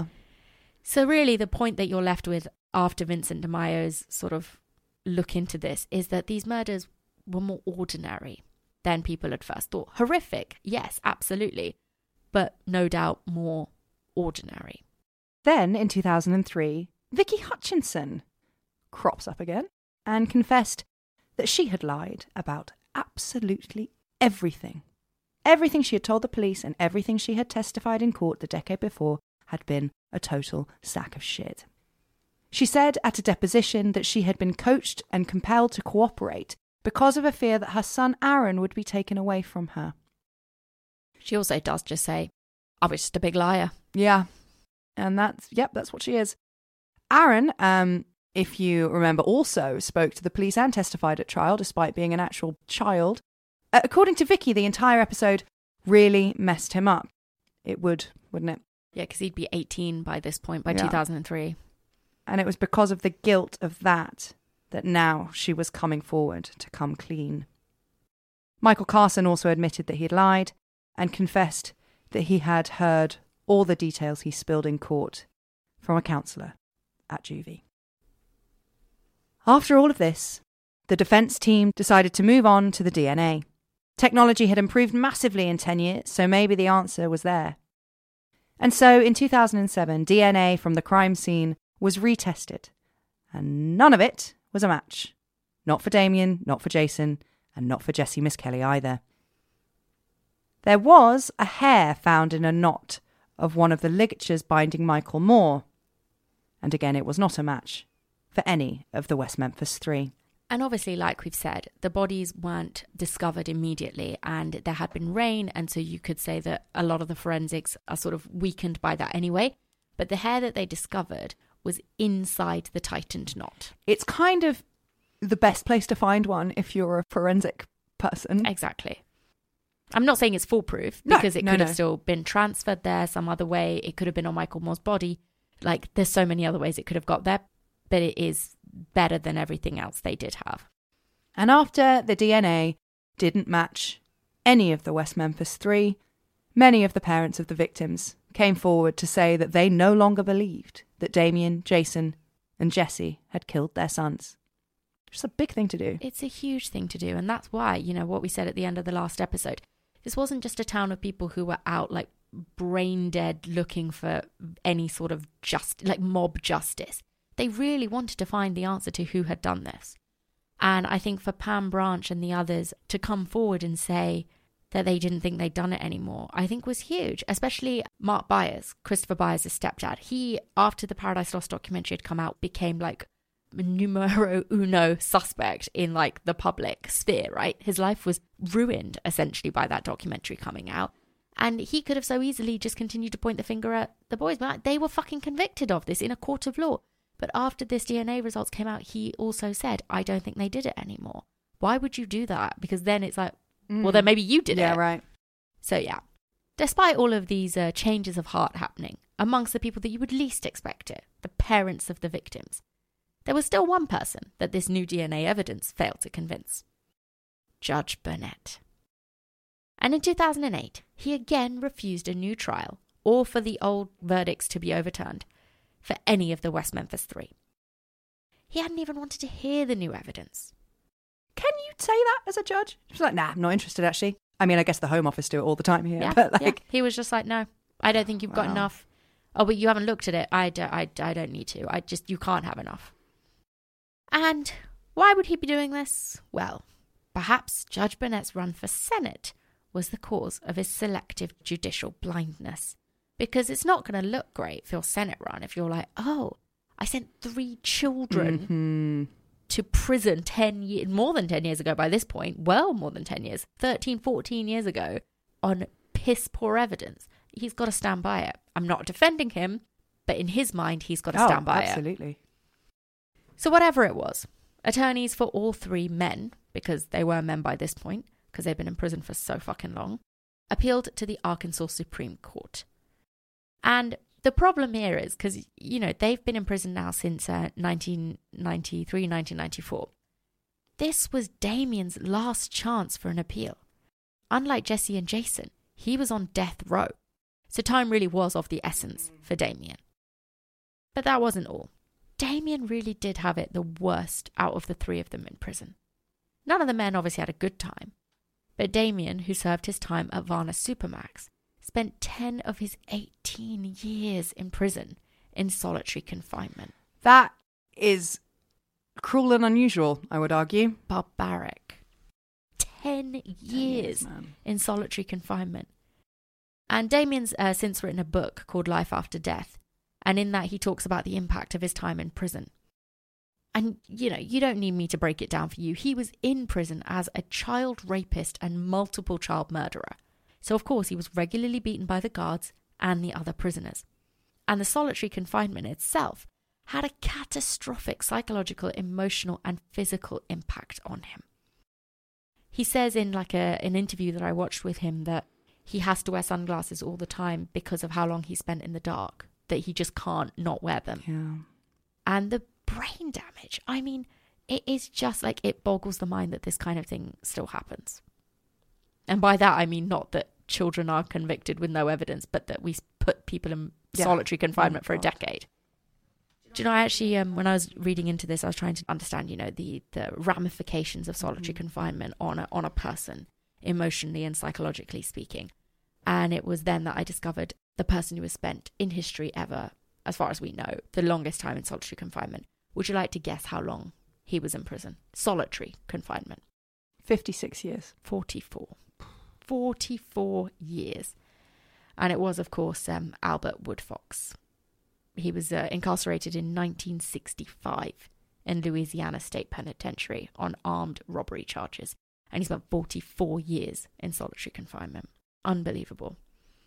So really the point that you're left with after Vincent DeMaio's sort of look into this is that these murders were more ordinary than people had first thought. Horrific, yes, absolutely. But no doubt more ordinary. Then in two thousand three, Vicky Hutchinson crops up again and confessed that she had lied about absolutely everything. Everything she had told the police and everything she had testified in court the decade before had been a total sack of shit. She said at a deposition that she had been coached and compelled to cooperate because of a fear that her son Aaron would be taken away from her. She also does just say, I was just a big liar. Yeah. And that's, yep, that's what she is. Aaron, um, if you remember, also spoke to the police and testified at trial despite being an actual child. Uh, according to Vicky, the entire episode really messed him up. It would, wouldn't it? Yeah, because he'd be eighteen by this point, by yeah. two thousand three. And it was because of the guilt of that that now she was coming forward to come clean. Michael Carson also admitted that he had lied and confessed that he had heard all the details he spilled in court from a counsellor at juvie. After all of this, the defence team decided to move on to the D N A. Technology had improved massively in ten years, so maybe the answer was there. And so in two thousand seven, D N A from the crime scene was retested, and none of it was a match. Not for Damien, not for Jason, and not for Jessie Misskelley either. There was a hair found in a knot of one of the ligatures binding Michael Moore, and again it was not a match for any of the West Memphis Three. And obviously, like we've said, the bodies weren't discovered immediately and there had been rain. And so you could say that a lot of the forensics are sort of weakened by that anyway. But the hair that they discovered was inside the tightened knot. It's kind of the best place to find one if you're a forensic person. Exactly. I'm not saying it's foolproof No, because it no, could no. have still been transferred there some other way. It could have been on Michael Moore's body. Like, there's so many other ways it could have got there. But it is better than everything else they did have. And after the D N A didn't match any of the West Memphis Three, many of the parents of the victims came forward to say that they no longer believed that Damien, Jason, and Jessie had killed their sons. Which is a big thing to do. It's a huge thing to do. And that's why, you know, what we said at the end of the last episode, this wasn't just a town of people who were out like brain dead looking for any sort of just like mob justice. They really wanted to find the answer to who had done this. And I think for Pam Branch and the others to come forward and say that they didn't think they'd done it anymore, I think was huge. Especially Mark Byers, Christopher Byers' stepdad. He, after the Paradise Lost documentary had come out, became like numero uno suspect in like the public sphere, right? His life was ruined essentially by that documentary coming out. And he could have so easily just continued to point the finger at the boys, but they were fucking convicted of this in a court of law. But after this D N A results came out, he also said, I don't think they did it anymore. Why would you do that? Because then it's like, mm. well, then maybe you did yeah, it. Yeah, right. So yeah, despite all of these uh, changes of heart happening amongst the people that you would least expect it, the parents of the victims, there was still one person that this new D N A evidence failed to convince. Judge Burnett. And in two thousand eight, he again refused a new trial or for the old verdicts to be overturned for any of the West Memphis Three. He hadn't even wanted to hear the new evidence. Can you say that as a judge? She's like, nah, I'm not interested actually. I mean, I guess the Home Office do it all the time here. Yeah, but like, yeah. He was just like, no, I don't think you've got wow. enough. Oh, but you haven't looked at it. I, do, I, I don't need to. I just, you can't have enough. And why would he be doing this? Well, perhaps Judge Burnett's run for Senate was the cause of his selective judicial blindness. Because it's not going to look great for your Senate run if you're like, oh, I sent three children mm-hmm. to prison ten years, more than ten years ago by this point, well more than ten years, thirteen, fourteen years ago, on piss poor evidence. He's got to stand by it. I'm not defending him, but in his mind, he's got to oh, stand by absolutely. it. Absolutely. So whatever it was, attorneys for all three men, because they were men by this point, because they'd been in prison for so fucking long, appealed to the Arkansas Supreme Court. And the problem here is, because, you know, they've been in prison now since uh, nineteen ninety-three, nineteen ninety-four. This was Damien's last chance for an appeal. Unlike Jessie and Jason, he was on death row. So time really was of the essence for Damien. But that wasn't all. Damien really did have it the worst out of the three of them in prison. None of the men obviously had a good time. But Damien, who served his time at Varna Supermax, spent ten of his eighteen years in prison in solitary confinement. That is cruel and unusual, I would argue. Barbaric. Ten years, years in solitary confinement. And Damien's uh, since written a book called Life After Death. And in that he talks about the impact of his time in prison. And, you know, you don't need me to break it down for you. He was in prison as a child rapist and multiple child murderer. So, of course, he was regularly beaten by the guards and the other prisoners. And the solitary confinement itself had a catastrophic psychological, emotional, and physical impact on him. He says in like a, an interview that I watched with him that he has to wear sunglasses all the time because of how long he spent in the dark, that he just can't not wear them. Yeah. And the brain damage, I mean, it is just like, it boggles the mind that this kind of thing still happens. And by that, I mean not that children are convicted with no evidence, but that we put people in Yeah. solitary confinement Oh, for a God. decade. Do you know, I actually, um, when I was reading into this, I was trying to understand, you know, the, the ramifications of solitary Mhm. confinement on a, on a person emotionally and psychologically speaking. And it was then that I discovered the person who has spent in history ever, as far as we know, the longest time in solitary confinement. Would you like to guess how long he was in prison? Solitary confinement. fifty-six years. forty-four. forty-four years. And it was, of course, um, Albert Woodfox. He was uh, incarcerated in nineteen sixty-five in Louisiana State Penitentiary on armed robbery charges. And he spent forty-four years in solitary confinement. Unbelievable.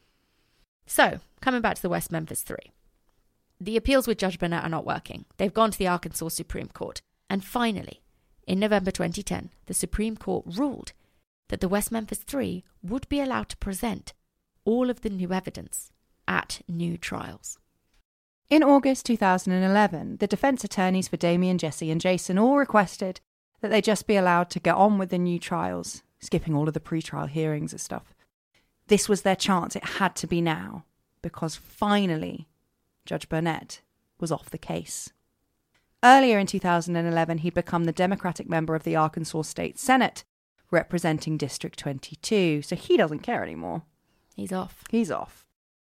So, coming back to the West Memphis Three. The appeals with Judge Burnett are not working. They've gone to the Arkansas Supreme Court. And finally, in November twenty ten, the Supreme Court ruled that the West Memphis Three would be allowed to present all of the new evidence at new trials. In August two thousand eleven, the defence attorneys for Damien, Jesse and Jason all requested that they just be allowed to get on with the new trials, skipping all of the pre-trial hearings and stuff. This was their chance. It had to be now, because finally Judge Burnett was off the case. Earlier in two thousand eleven, he'd become the Democratic member of the Arkansas State Senate, representing District twenty-two, so he doesn't care anymore. He's off. He's off.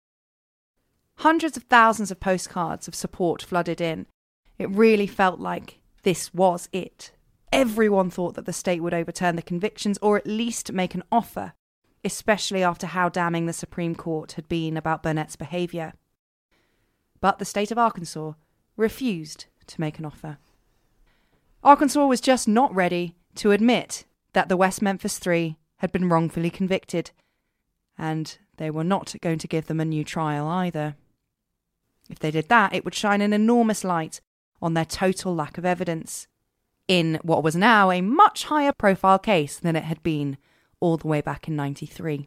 Hundreds of thousands of postcards of support flooded in. It really felt like this was it. Everyone thought that the state would overturn the convictions or at least make an offer, especially after how damning the Supreme Court had been about Burnett's behaviour. But the state of Arkansas refused to make an offer. Arkansas was just not ready to admit that the West Memphis Three had been wrongfully convicted, and they were not going to give them a new trial either. If they did that, it would shine an enormous light on their total lack of evidence in what was now a much higher profile case than it had been all the way back in ninety-three.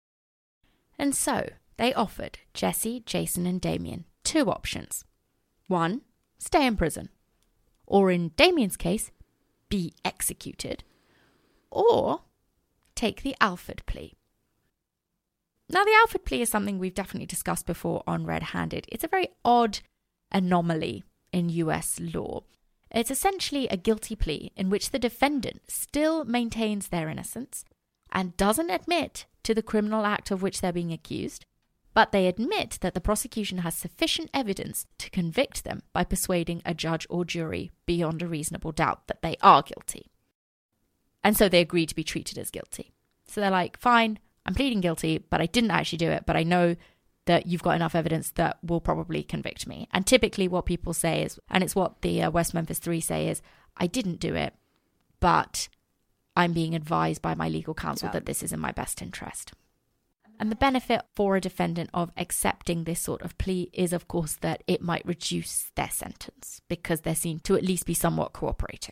And so they offered Jesse, Jason and Damien two options. One, stay in prison. Or in Damien's case, be executed. Or take the Alford plea. Now, the Alford plea is something we've definitely discussed before on Red Handed. It's a very odd anomaly in U S law. It's essentially a guilty plea in which the defendant still maintains their innocence and doesn't admit to the criminal act of which they're being accused, but they admit that the prosecution has sufficient evidence to convict them by persuading a judge or jury beyond a reasonable doubt that they are guilty. And so they agree to be treated as guilty. So they're like, fine, I'm pleading guilty, but I didn't actually do it, but I know that you've got enough evidence that will probably convict me. And typically what people say is, and it's what the uh, West Memphis Three say is, I didn't do it, but I'm being advised by my legal counsel yeah. that this is in my best interest. And the benefit for a defendant of accepting this sort of plea is, of course, that it might reduce their sentence because they're seen to at least be somewhat cooperating.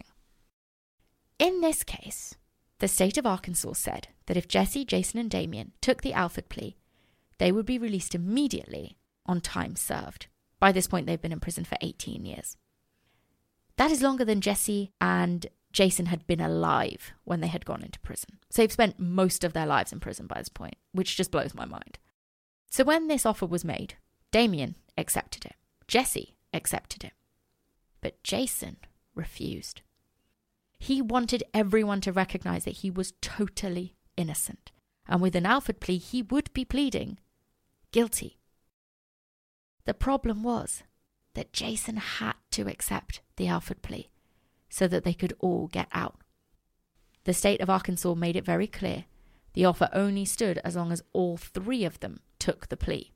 In this case, the state of Arkansas said that if Jesse, Jason and Damien took the Alford plea, they would be released immediately on time served. By this point, they've been in prison for eighteen years. That is longer than Jesse and Jason had been alive when they had gone into prison. So they've spent most of their lives in prison by this point, which just blows my mind. So when this offer was made, Damien accepted it. Jesse accepted it. But Jason refused. He wanted everyone to recognize that he was totally innocent. And with an Alford plea, he would be pleading guilty. The problem was that Jason had to accept the Alford plea so that they could all get out. The state of Arkansas made it very clear the offer only stood as long as all three of them took the plea.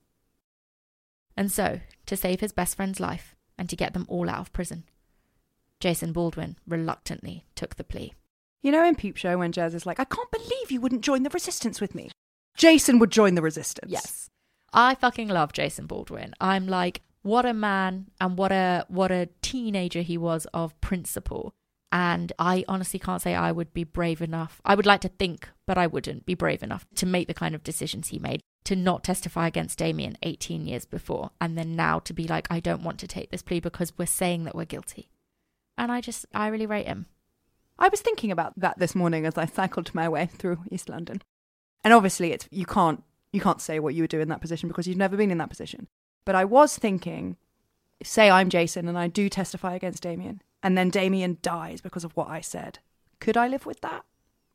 And so, to save his best friend's life and to get them all out of prison, Jason Baldwin reluctantly took the plea. You know in Peep Show when Jez is like, I can't believe you wouldn't join the resistance with me. Jason would join the resistance. Yes. I fucking love Jason Baldwin. I'm like, what a man and what a what a teenager he was of principle. And I honestly can't say I would be brave enough. I would like to think, but I wouldn't be brave enough to make the kind of decisions he made, to not testify against Damien eighteen years before, and then now to be like, I don't want to take this plea because we're saying that we're guilty. And I just, I really rate him. I was thinking about that this morning as I cycled my way through East London. And obviously it's you can't you can't say what you would do in that position because you've never been in that position. But I was thinking, say I'm Jason and I do testify against Damien, and then Damien dies because of what I said. Could I live with that?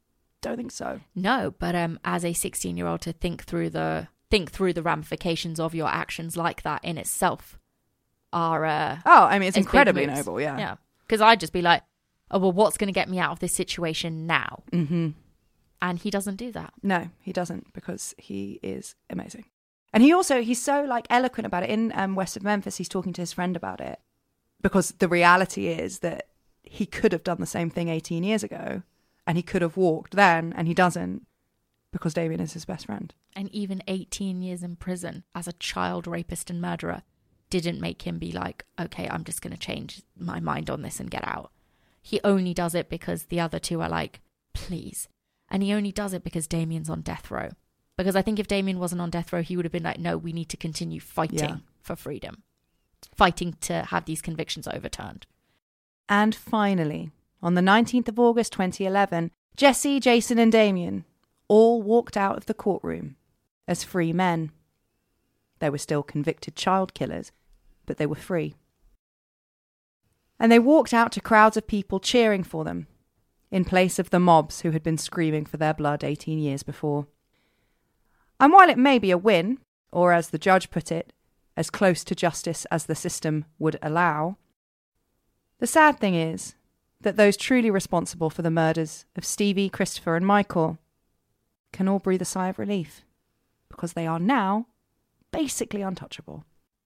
don't think so. No, but um, as a sixteen-year-old, to think through the think through the ramifications of your actions like that in itself are uh, oh, I mean, it's is incredibly big moves. noble. Yeah, Yeah, because I'd just be like, oh well, what's going to get me out of this situation now? Mm-hmm. And he doesn't do that. No, he doesn't, because he is amazing. And he also, he's so like eloquent about it. In um, West of Memphis, he's talking to his friend about it, because the reality is that he could have done the same thing eighteen years ago, and he could have walked then, and he doesn't, because Damien is his best friend. And even eighteen years in prison as a child rapist and murderer didn't make him be like, okay, I'm just going to change my mind on this and get out. He only does it because the other two are like, please. And he only does it because Damien's on death row. Because I think if Damien wasn't on death row, he would have been like, no, we need to continue fighting Yeah. for freedom. Fighting to have these convictions overturned. And finally, on the nineteenth of August twenty eleven, Jesse, Jason and Damien all walked out of the courtroom as free men. They were still convicted child killers, but they were free. And they walked out to crowds of people cheering for them, in place of the mobs who had been screaming for their blood eighteen years before. And while it may be a win, or as the judge put it, as close to justice as the system would allow, the sad thing is that those truly responsible for the murders of Stevie, Christopher and Michael can all breathe a sigh of relief, because they are now basically untouchable.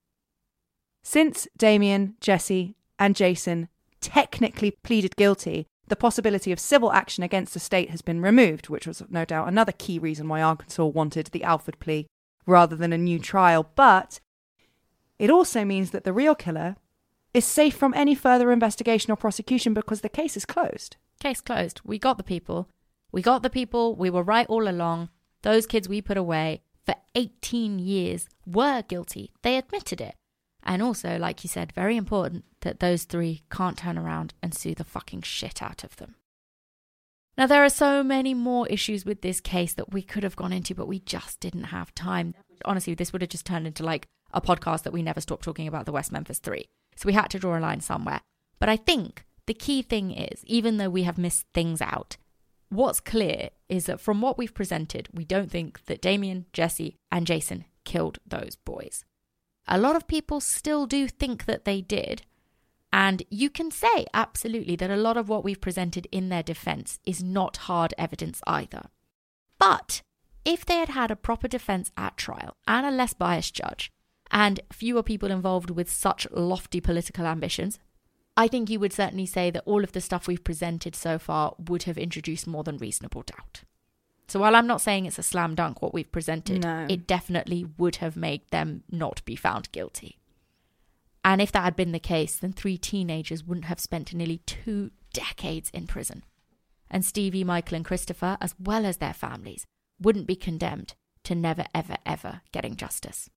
Since Damien, Jesse and Jason technically pleaded guilty, the possibility of civil action against the state has been removed, which was no doubt another key reason why Arkansas wanted the Alford plea rather than a new trial. But it also means that the real killer is safe from any further investigation or prosecution, because the case is closed. Case closed. We got the people. We got the people. We were right all along. Those kids we put away for eighteen years were guilty. They admitted it. And also, like you said, very important that those three can't turn around and sue the fucking shit out of them. Now, there are so many more issues with this case that we could have gone into, but we just didn't have time. Honestly, this would have just turned into like a podcast that we never stopped talking about the West Memphis Three. So we had to draw a line somewhere. But I think the key thing is, even though we have missed things out, what's clear is that from what we've presented, we don't think that Damien, Jesse and Jason killed those boys. A lot of people still do think that they did. And you can say absolutely that a lot of what we've presented in their defense is not hard evidence either. But if they had had a proper defense at trial and a less biased judge and fewer people involved with such lofty political ambitions, I think you would certainly say that all of the stuff we've presented so far would have introduced more than reasonable doubt. So while I'm not saying it's a slam dunk what we've presented, No. it definitely would have made them not be found guilty. And if that had been the case, then three teenagers wouldn't have spent nearly two decades in prison. And Stevie, Michael and Christopher, as well as their families, wouldn't be condemned to never, ever, ever getting justice.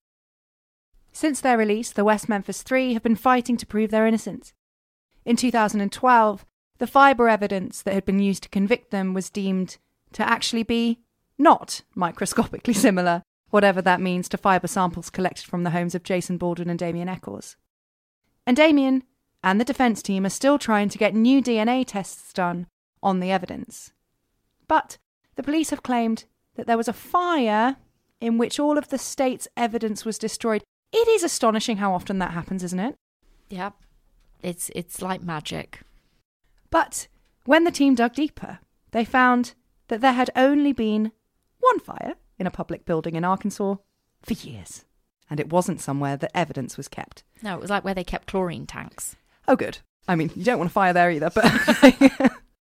Since their release, the West Memphis Three have been fighting to prove their innocence. In two thousand twelve, the fibre evidence that had been used to convict them was deemed to actually be not microscopically similar, whatever that means, to fibre samples collected from the homes of Jason Baldwin and Damien Eccles. And Damien and the defence team are still trying to get new D N A tests done on the evidence. But the police have claimed that there was a fire in which all of the state's evidence was destroyed. It is astonishing how often that happens, isn't it? Yep. It's it's like magic. But when the team dug deeper, they found that there had only been one fire in a public building in Arkansas for years. And it wasn't somewhere that evidence was kept. No, it was like where they kept chlorine tanks. Oh, good. I mean, you don't want a fire there either, but...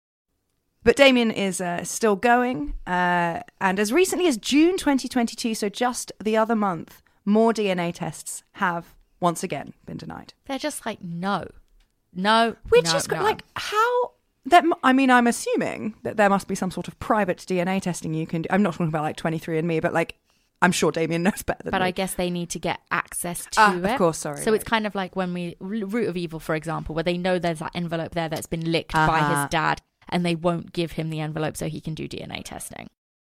But Damien is uh, still going. Uh, and as recently as June twenty twenty-two, so just the other month, more D N A tests have once again been denied. They're just like, no. No, Which no, is no. like, how... That, I mean, I'm assuming that there must be some sort of private D N A testing you can do. I'm not talking about like twenty-three and me, but like, I'm sure Damien knows better than But me. I guess they need to get access to Ah, it. of course, sorry. So right. it's kind of like when we, Root of Evil, for example, where they know there's that envelope there that's been licked by Uh-huh. his dad, and they won't give him the envelope so he can do D N A testing.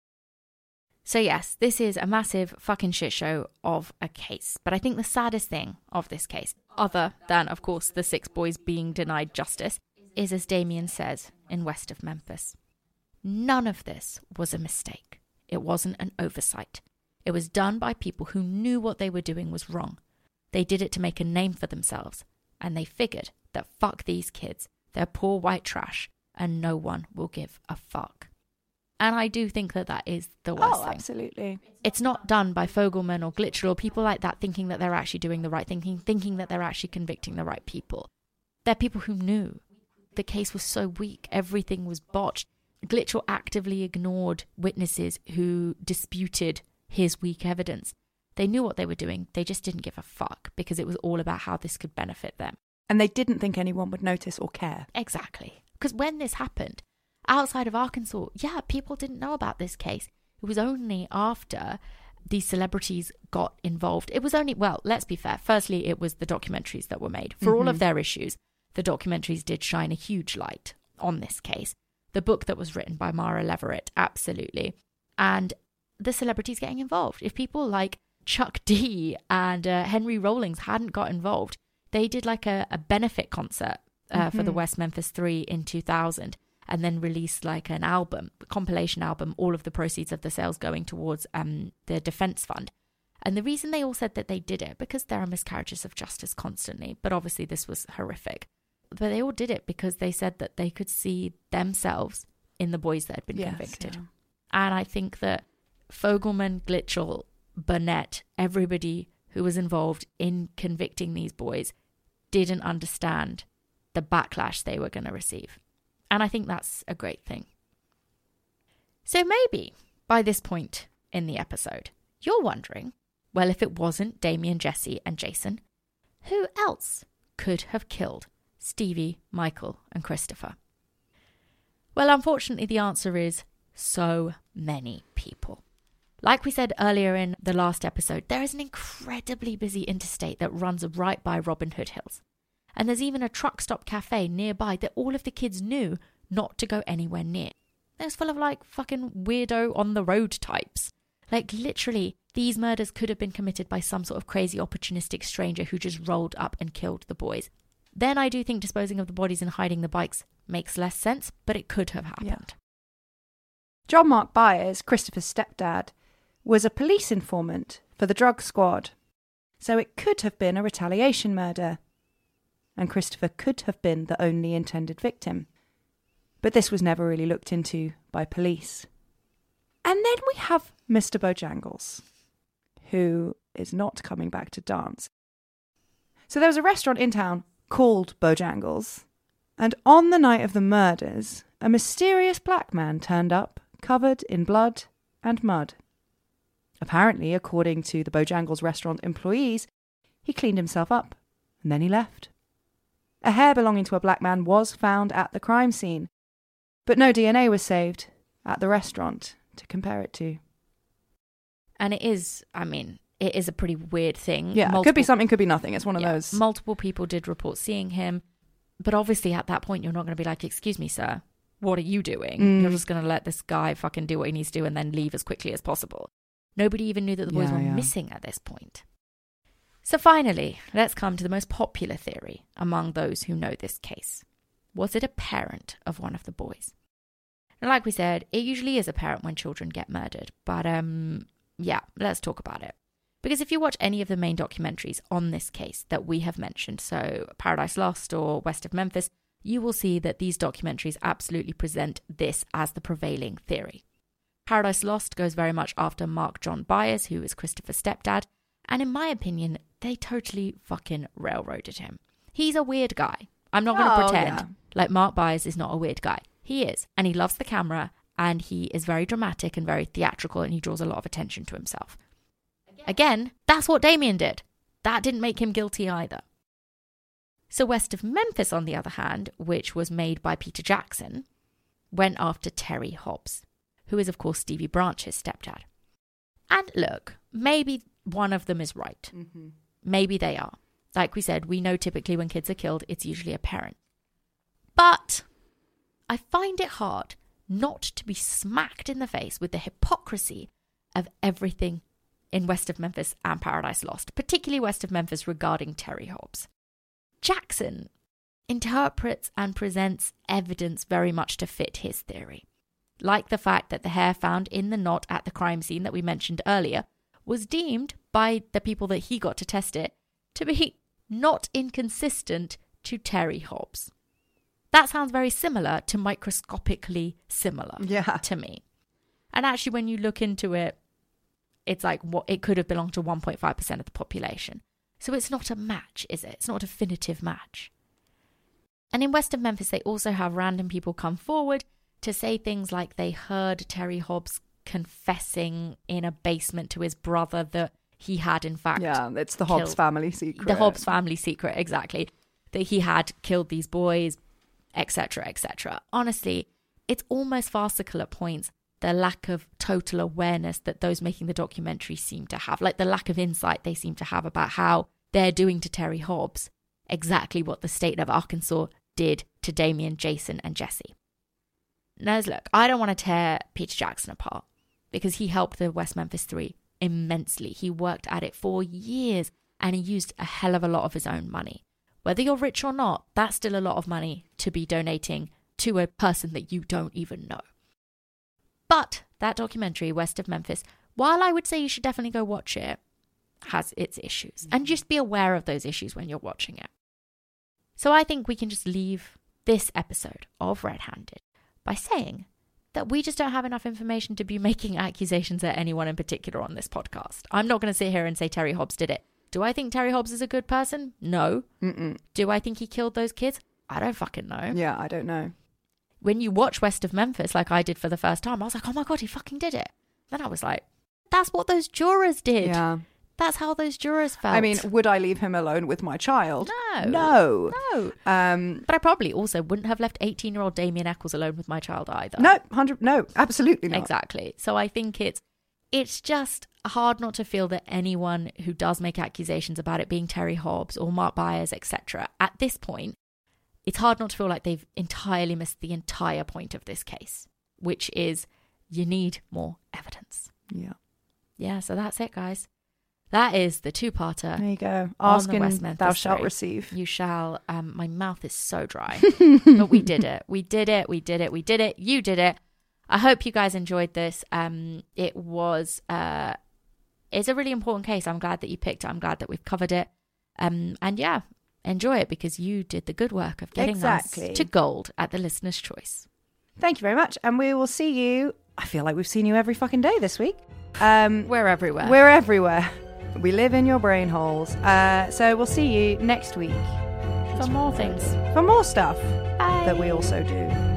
So yes, this is a massive fucking shit show of a case. But I think the saddest thing of this case, other than, of course, the six boys being denied justice, is, as Damien says, in West of Memphis. None of this was a mistake. It wasn't an oversight. It was done by people who knew what they were doing was wrong. They did it to make a name for themselves, and they figured that fuck these kids, they're poor white trash, and no one will give a fuck. And I do think that that is the worst oh, thing. Absolutely. It's not done by Fogelman or Glitchell or people like that thinking that they're actually doing the right thing, thinking, thinking that they're actually convicting the right people. They're people who knew. The case was so weak. Everything was botched. Glitchell actively ignored witnesses who disputed his weak evidence. They knew what they were doing. They just didn't give a fuck because it was all about how this could benefit them. And they didn't think anyone would notice or care. Exactly. Because when this happened, outside of Arkansas, yeah, people didn't know about this case. It was only after these celebrities got involved. It was only, well, let's be fair. Firstly, it was the documentaries that were made. For mm-hmm. all of their issues, the documentaries did shine a huge light on this case. The book that was written by Mara Leverett, absolutely. And the celebrities getting involved. If people like Chuck D and uh, Henry Rollins hadn't got involved, they did like a, a benefit concert uh, mm-hmm. for the West Memphis three in two thousand and then released like an album, a compilation album, all of the proceeds of the sales going towards um, the defense fund. And the reason they all said that they did it, because there are miscarriages of justice constantly, but obviously this was horrific. But they all did it because they said that they could see themselves in the boys that had been yes, convicted. Yeah. And I think that Fogelman, Glitchell, Burnett, everybody who was involved in convicting these boys didn't understand the backlash they were going to receive. And I think that's a great thing. So maybe by this point in the episode, you're wondering, well, if it wasn't Damien, Jesse, and Jason, who else could have killed Stevie, Michael, and Christopher? Well, unfortunately, the answer is so many people. Like we said earlier in the last episode, there is an incredibly busy interstate that runs right by Robin Hood Hills. And there's even a truck stop cafe nearby that all of the kids knew not to go anywhere near. It was full of like fucking weirdo on the road types. Like literally, these murders could have been committed by some sort of crazy opportunistic stranger who just rolled up and killed the boys. Then I do think disposing of the bodies and hiding the bikes makes less sense, but it could have happened. Yeah. John Mark Byers, Christopher's stepdad, was a police informant for the drug squad. So it could have been a retaliation murder. And Christopher could have been the only intended victim. But this was never really looked into by police. And then we have Mister Bojangles, who is not coming back to dance. So there was a restaurant in town called Bojangles, and on the night of the murders, a mysterious black man turned up, covered in blood and mud. Apparently, according to the Bojangles restaurant employees, he cleaned himself up, and then he left. A hair belonging to a black man was found at the crime scene, but no D N A was saved at the restaurant to compare it to. And it is, I mean, it is a pretty weird thing. Yeah, multiple, it could be something, could be nothing. It's one of yeah, those. Multiple people did report seeing him, but obviously at that point you're not going to be like, excuse me, sir, what are you doing? Mm. You're just going to let this guy fucking do what he needs to do and then leave as quickly as possible. Nobody even knew that the boys yeah, were yeah. missing at this point. So finally, let's come to the most popular theory among those who know this case. Was it a parent of one of the boys? And like we said, it usually is a parent when children get murdered. But um, yeah, let's talk about it. Because if you watch any of the main documentaries on this case that we have mentioned, so Paradise Lost or West of Memphis, you will see that these documentaries absolutely present this as the prevailing theory. Paradise Lost goes very much after Mark John Byers, who is Christopher's stepdad, and in my opinion, they totally fucking railroaded him. He's a weird guy. I'm not going to oh, pretend yeah. like Mark Byers is not a weird guy. He is, and he loves the camera, and he is very dramatic and very theatrical, and he draws a lot of attention to himself. Again, that's what Damien did. That didn't make him guilty either. So West of Memphis, on the other hand, which was made by Peter Jackson, went after Terry Hobbs, who is, of course, Stevie Branch's stepdad. And look, maybe one of them is right. Mm-hmm. Maybe they are. Like we said, we know typically when kids are killed, it's usually a parent. But I find it hard not to be smacked in the face with the hypocrisy of everything in West of Memphis and Paradise Lost, particularly West of Memphis regarding Terry Hobbs. Jackson interprets and presents evidence very much to fit his theory. like the fact that the hair found in the knot at the crime scene that we mentioned earlier was deemed by the people that he got to test it to be not inconsistent to Terry Hobbs. That sounds very similar to microscopically similar Yeah. to me. And actually, when you look into it, it's like what it could have belonged to one point five percent of the population. So it's not a match, is it? It's not a definitive match. And in West of Memphis, they also have random people come forward to say things like they heard Terry Hobbs confessing in a basement to his brother that he had, in fact, Yeah, it's the Hobbs killed- family secret. the Hobbs family secret, exactly. That he had killed these boys, et cetera, et cetera. Honestly, it's almost farcical at points, the lack of total awareness that those making the documentary seem to have, like the lack of insight they seem to have about how they're doing to Terry Hobbs exactly what the state of Arkansas did to Damien, Jason, and Jesse. Now, look, I don't want to tear Peter Jackson apart because he helped the West Memphis Three immensely. He worked at it for years and he used a hell of a lot of his own money. Whether you're rich or not, that's still a lot of money to be donating to a person that you don't even know. But that documentary, West of Memphis, while I would say you should definitely go watch it, has its issues. And just be aware of those issues when you're watching it. So I think we can just leave this episode of Red Handed by saying that we just don't have enough information to be making accusations at anyone in particular on this podcast. I'm not going to sit here and say Terry Hobbs did it. Do I think Terry Hobbs is a good person? No. Mm-mm. Do I think he killed those kids? I don't fucking know. Yeah, I don't know. When you watch West of Memphis, like I did for the first time, I was like, oh my God, he fucking did it. Then I was like, that's what those jurors did. Yeah. That's how those jurors felt. I mean, would I leave him alone with my child? no. No. No. Um, But I probably also wouldn't have left eighteen-year-old Damien Eccles alone with my child either. no, one hundred, no, absolutely not. Exactly. So I think it's it's just hard not to feel that anyone who does make accusations about it being Terry Hobbs or Mark Byers, et cetera, at this point, it's hard not to feel like they've entirely missed the entire point of this case, which is you need more evidence. Yeah. Yeah, so that's it, guys. That is the two-parter. There you go. on Ask the West and Memphis thou shalt Three. receive. You shall. Um, my mouth is so dry. But we did it. We did it. We did it. We did it. You did it. I hope you guys enjoyed this. Um, it was... Uh, it's a really important case. I'm glad that you picked it. I'm glad that we've covered it. Um, and yeah, enjoy it because you did the good work of getting Exactly. us to gold at the listener's choice. Thank you very much. And we will see you. I feel like we've seen you every fucking day this week. Um, We're everywhere. We're everywhere. We live in your brain holes. Uh, so we'll see you next week For more things. for more stuff Bye. that we also do.